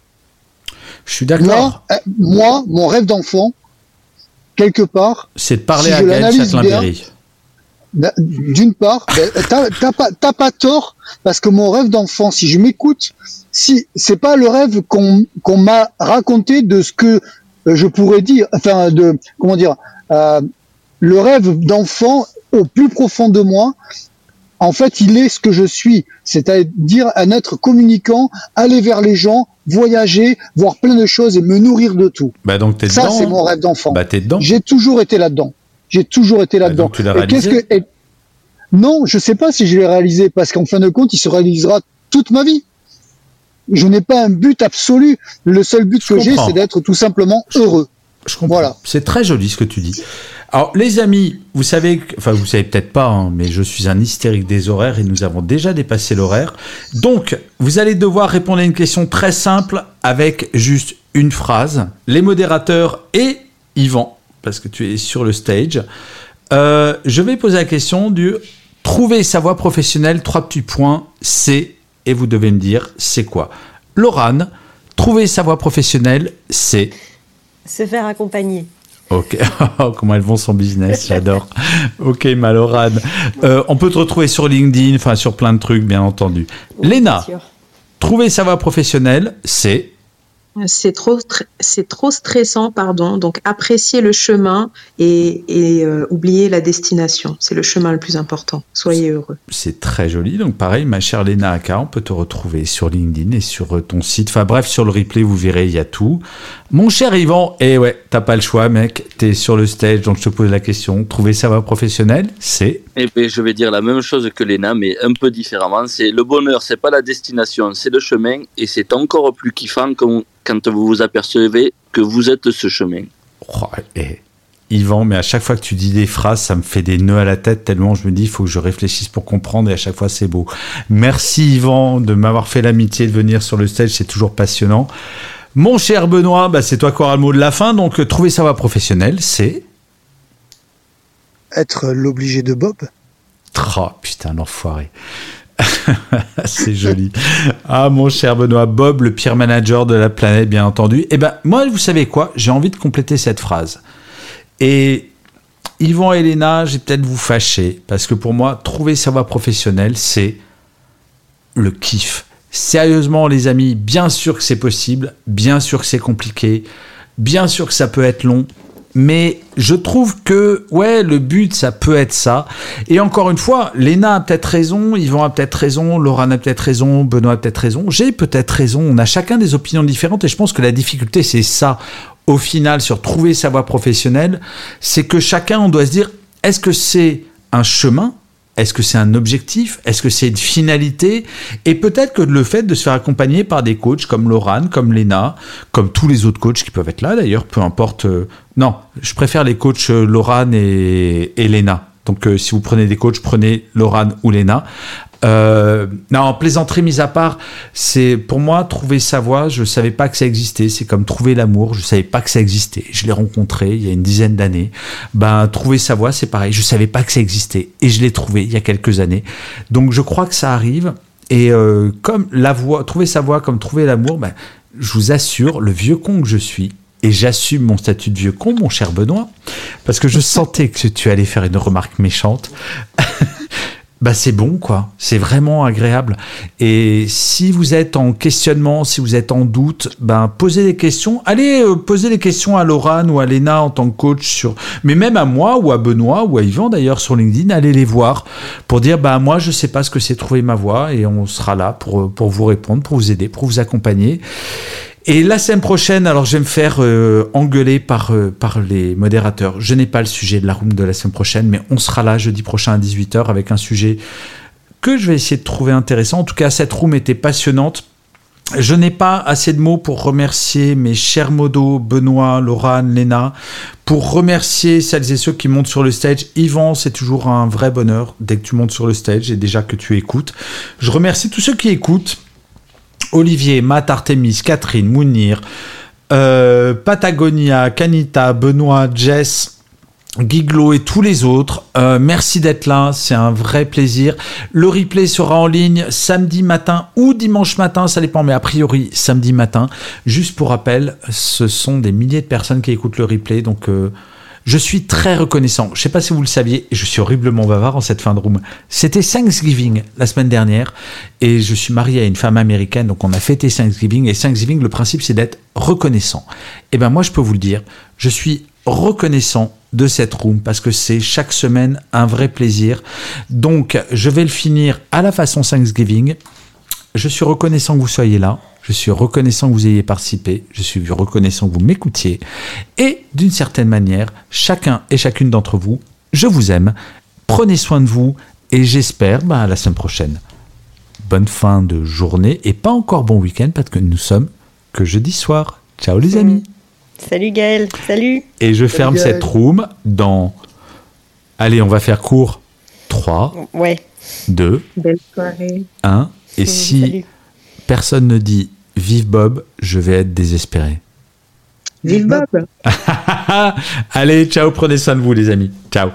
Je suis d'accord. Là, moi, mon rêve d'enfant, quelque part, c'est de parler si à Gaël Châtelain-Berry. D'une part, ben, t'as, t'as, pas, t'as pas tort, parce que mon rêve d'enfant, si je m'écoute, si c'est pas le rêve qu'on, qu'on m'a raconté de ce que je pourrais dire, enfin, de comment dire, euh, le rêve d'enfant au plus profond de moi. En fait, il est ce que je suis, c'est-à-dire un être communicant, aller vers les gens, voyager, voir plein de choses et me nourrir de tout. Bah donc t'es Ça, dedans. c'est mon rêve d'enfant. Bah t'es dedans. J'ai toujours été là-dedans. J'ai toujours été là-dedans. Bah donc tu l'as et réalisé. qu'est-ce que et... Non, je sais pas si je l'ai réalisé parce qu'en fin de compte, il se réalisera toute ma vie. Je n'ai pas un but absolu. Le seul but je que comprends. j'ai, c'est d'être tout simplement heureux. Je comprends. Voilà. C'est très joli ce que tu dis. Alors, les amis, vous savez, enfin, vous savez peut-être pas, hein, mais je suis un hystérique des horaires et nous avons déjà dépassé l'horaire. Donc, vous allez devoir répondre à une question très simple avec juste une phrase. Les modérateurs et Yvan, parce que tu es sur le stage, euh, je vais poser la question du trouver sa voie professionnelle, trois petits points, c'est, et vous devez me dire, c'est quoi ? Laurane, trouver sa voie professionnelle, c'est... Se faire accompagner. Ok, comment elles vont son business, j'adore. Ok, Malorane. Euh, on peut te retrouver sur LinkedIn, enfin sur plein de trucs, bien entendu. Oui, Léna, trouver sa voie professionnelle, c'est... C'est trop, c'est trop stressant, pardon. Donc, apprécier le chemin et, et euh, oublier la destination. C'est le chemin le plus important. Soyez heureux. C'est très joli. Donc, pareil, ma chère Léna Aka, on peut te retrouver sur LinkedIn et sur ton site. Enfin, bref, sur le replay, vous verrez, il y a tout. Mon cher Yvan, eh ouais, t'as pas le choix, mec. T'es sur le stage, donc je te pose la question. Trouver sa voie professionnelle, c'est... Eh bien, je vais dire la même chose que Léna, mais un peu différemment. C'est le bonheur, c'est pas la destination, c'est le chemin, et c'est encore plus kiffant quand, quand vous vous apercevez que vous êtes ce chemin. Oh, eh, Yvan, mais à chaque fois que tu dis des phrases, ça me fait des nœuds à la tête tellement je me dis, il faut que je réfléchisse pour comprendre, et à chaque fois c'est beau. Merci Yvan de m'avoir fait l'amitié de venir sur le stage, c'est toujours passionnant. Mon cher Benoît, bah, c'est toi qui auras le mot de la fin, donc trouver sa voie professionnelle, c'est... Être l'obligé de Bob. Oh, putain, l'enfoiré. C'est joli. Ah, mon cher Benoît, Bob, le pire manager de la planète, bien entendu. Eh ben, moi, vous savez quoi ? J'ai envie de compléter cette phrase. Et Yvan et Léna, j'ai peut-être vous fâcher, parce que pour moi, trouver sa voie professionnelle, c'est le kiff. Sérieusement, les amis, bien sûr que c'est possible, bien sûr que c'est compliqué, bien sûr que ça peut être long, mais je trouve que, ouais, le but, ça peut être ça. Et encore une fois, Léna a peut-être raison, Yvan a peut-être raison, Laurane a peut-être raison, Benoît a peut-être raison, j'ai peut-être raison. On a chacun des opinions différentes et je pense que la difficulté, c'est ça, au final, sur trouver sa voie professionnelle, c'est que chacun, on doit se dire, est-ce que c'est un chemin ? Est-ce que c'est un objectif ? Est-ce que c'est une finalité ? Et peut-être que le fait de se faire accompagner par des coachs comme Laurane, comme Léna, comme tous les autres coachs qui peuvent être là d'ailleurs, peu importe. Euh, non, je préfère les coachs euh, Laurane et, et Léna. Donc euh, si vous prenez des coachs, prenez Laurane ou Léna. Euh, non, plaisanterie mise à part, c'est pour moi trouver sa voie. Je savais pas que ça existait. C'est comme trouver l'amour. Je savais pas que ça existait. Je l'ai rencontré il y a une dizaine d'années. Ben trouver sa voie, c'est pareil. Je savais pas que ça existait et je l'ai trouvé il y a quelques années. Donc je crois que ça arrive. Et euh, comme la voie, trouver sa voie, comme trouver l'amour, ben je vous assure, le vieux con que je suis. Et j'assume mon statut de vieux con, mon cher Benoît, parce que je sentais que tu allais faire une remarque méchante. Bah c'est bon, quoi. C'est vraiment agréable. Et si vous êtes en questionnement, si vous êtes en doute, ben posez des questions. Allez euh, poser des questions à Laurane ou à Léna en tant que coach, sur, mais même à moi ou à Benoît ou à Yvan d'ailleurs sur LinkedIn, allez les voir pour dire bah moi je sais pas ce que c'est trouver ma voie et on sera là pour pour vous répondre, pour vous aider, pour vous accompagner. Et la semaine prochaine, alors je vais me faire euh, engueuler par, euh, par les modérateurs. Je n'ai pas le sujet de la room de la semaine prochaine, mais on sera là jeudi prochain à dix-huit heures avec un sujet que je vais essayer de trouver intéressant. En tout cas, cette room était passionnante. Je n'ai pas assez de mots pour remercier mes chers modos, Benoît, Laurane, Léna, pour remercier celles et ceux qui montent sur le stage. Yvan, c'est toujours un vrai bonheur dès que tu montes sur le stage et déjà que tu écoutes. Je remercie tous ceux qui écoutent. Olivier, Matt, Artemis, Catherine, Mounir, euh, Patagonia, Kanita, Benoît, Jess, Giglo et tous les autres. Euh, merci d'être là, c'est un vrai plaisir. Le replay sera en ligne samedi matin ou dimanche matin, ça dépend, mais a priori samedi matin. Juste pour rappel, ce sont des milliers de personnes qui écoutent le replay, donc... Euh, je suis très reconnaissant. Je ne sais pas si vous le saviez, je suis horriblement bavard en cette fin de room. C'était Thanksgiving la semaine dernière et je suis marié à une femme américaine, donc on a fêté Thanksgiving. Et Thanksgiving, le principe, c'est d'être reconnaissant. Et bien moi, je peux vous le dire, je suis reconnaissant de cette room parce que c'est chaque semaine un vrai plaisir. Donc, je vais le finir à la façon Thanksgiving. Je suis reconnaissant que vous soyez là. Je suis reconnaissant que vous ayez participé. Je suis reconnaissant que vous m'écoutiez. Et d'une certaine manière, chacun et chacune d'entre vous, je vous aime. Prenez soin de vous et j'espère bah, à la semaine prochaine. Bonne fin de journée et pas encore bon week-end parce que nous sommes que jeudi soir. Ciao les amis. Salut Gaël. Salut. Et je Salut ferme Gaël. cette room dans... Allez, on va faire court. trois, Ouais. deux, Belle soirée. un. Et Mmh, si salut. personne ne dit « Vive Bob », je vais être désespéré. Vive Bob. Allez, ciao, prenez soin de vous les amis. Ciao.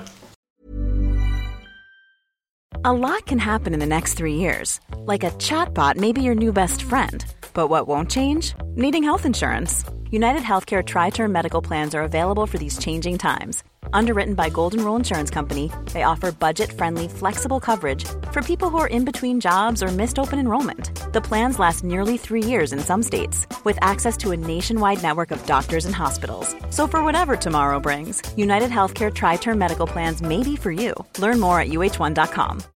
A lot can happen in the next three years. Like a chatbot may be your new best friend. But what won't change? Needing health insurance. United Healthcare Tri-Term Medical Plans are available for these changing times. Underwritten by Golden Rule Insurance Company, they offer budget-friendly, flexible coverage for people who are in between jobs or missed open enrollment. The plans last nearly three years in some states, with access to a nationwide network of doctors and hospitals. So for whatever tomorrow brings, United Healthcare Tri-Term Medical Plans may be for you. Learn more at U H one dot com.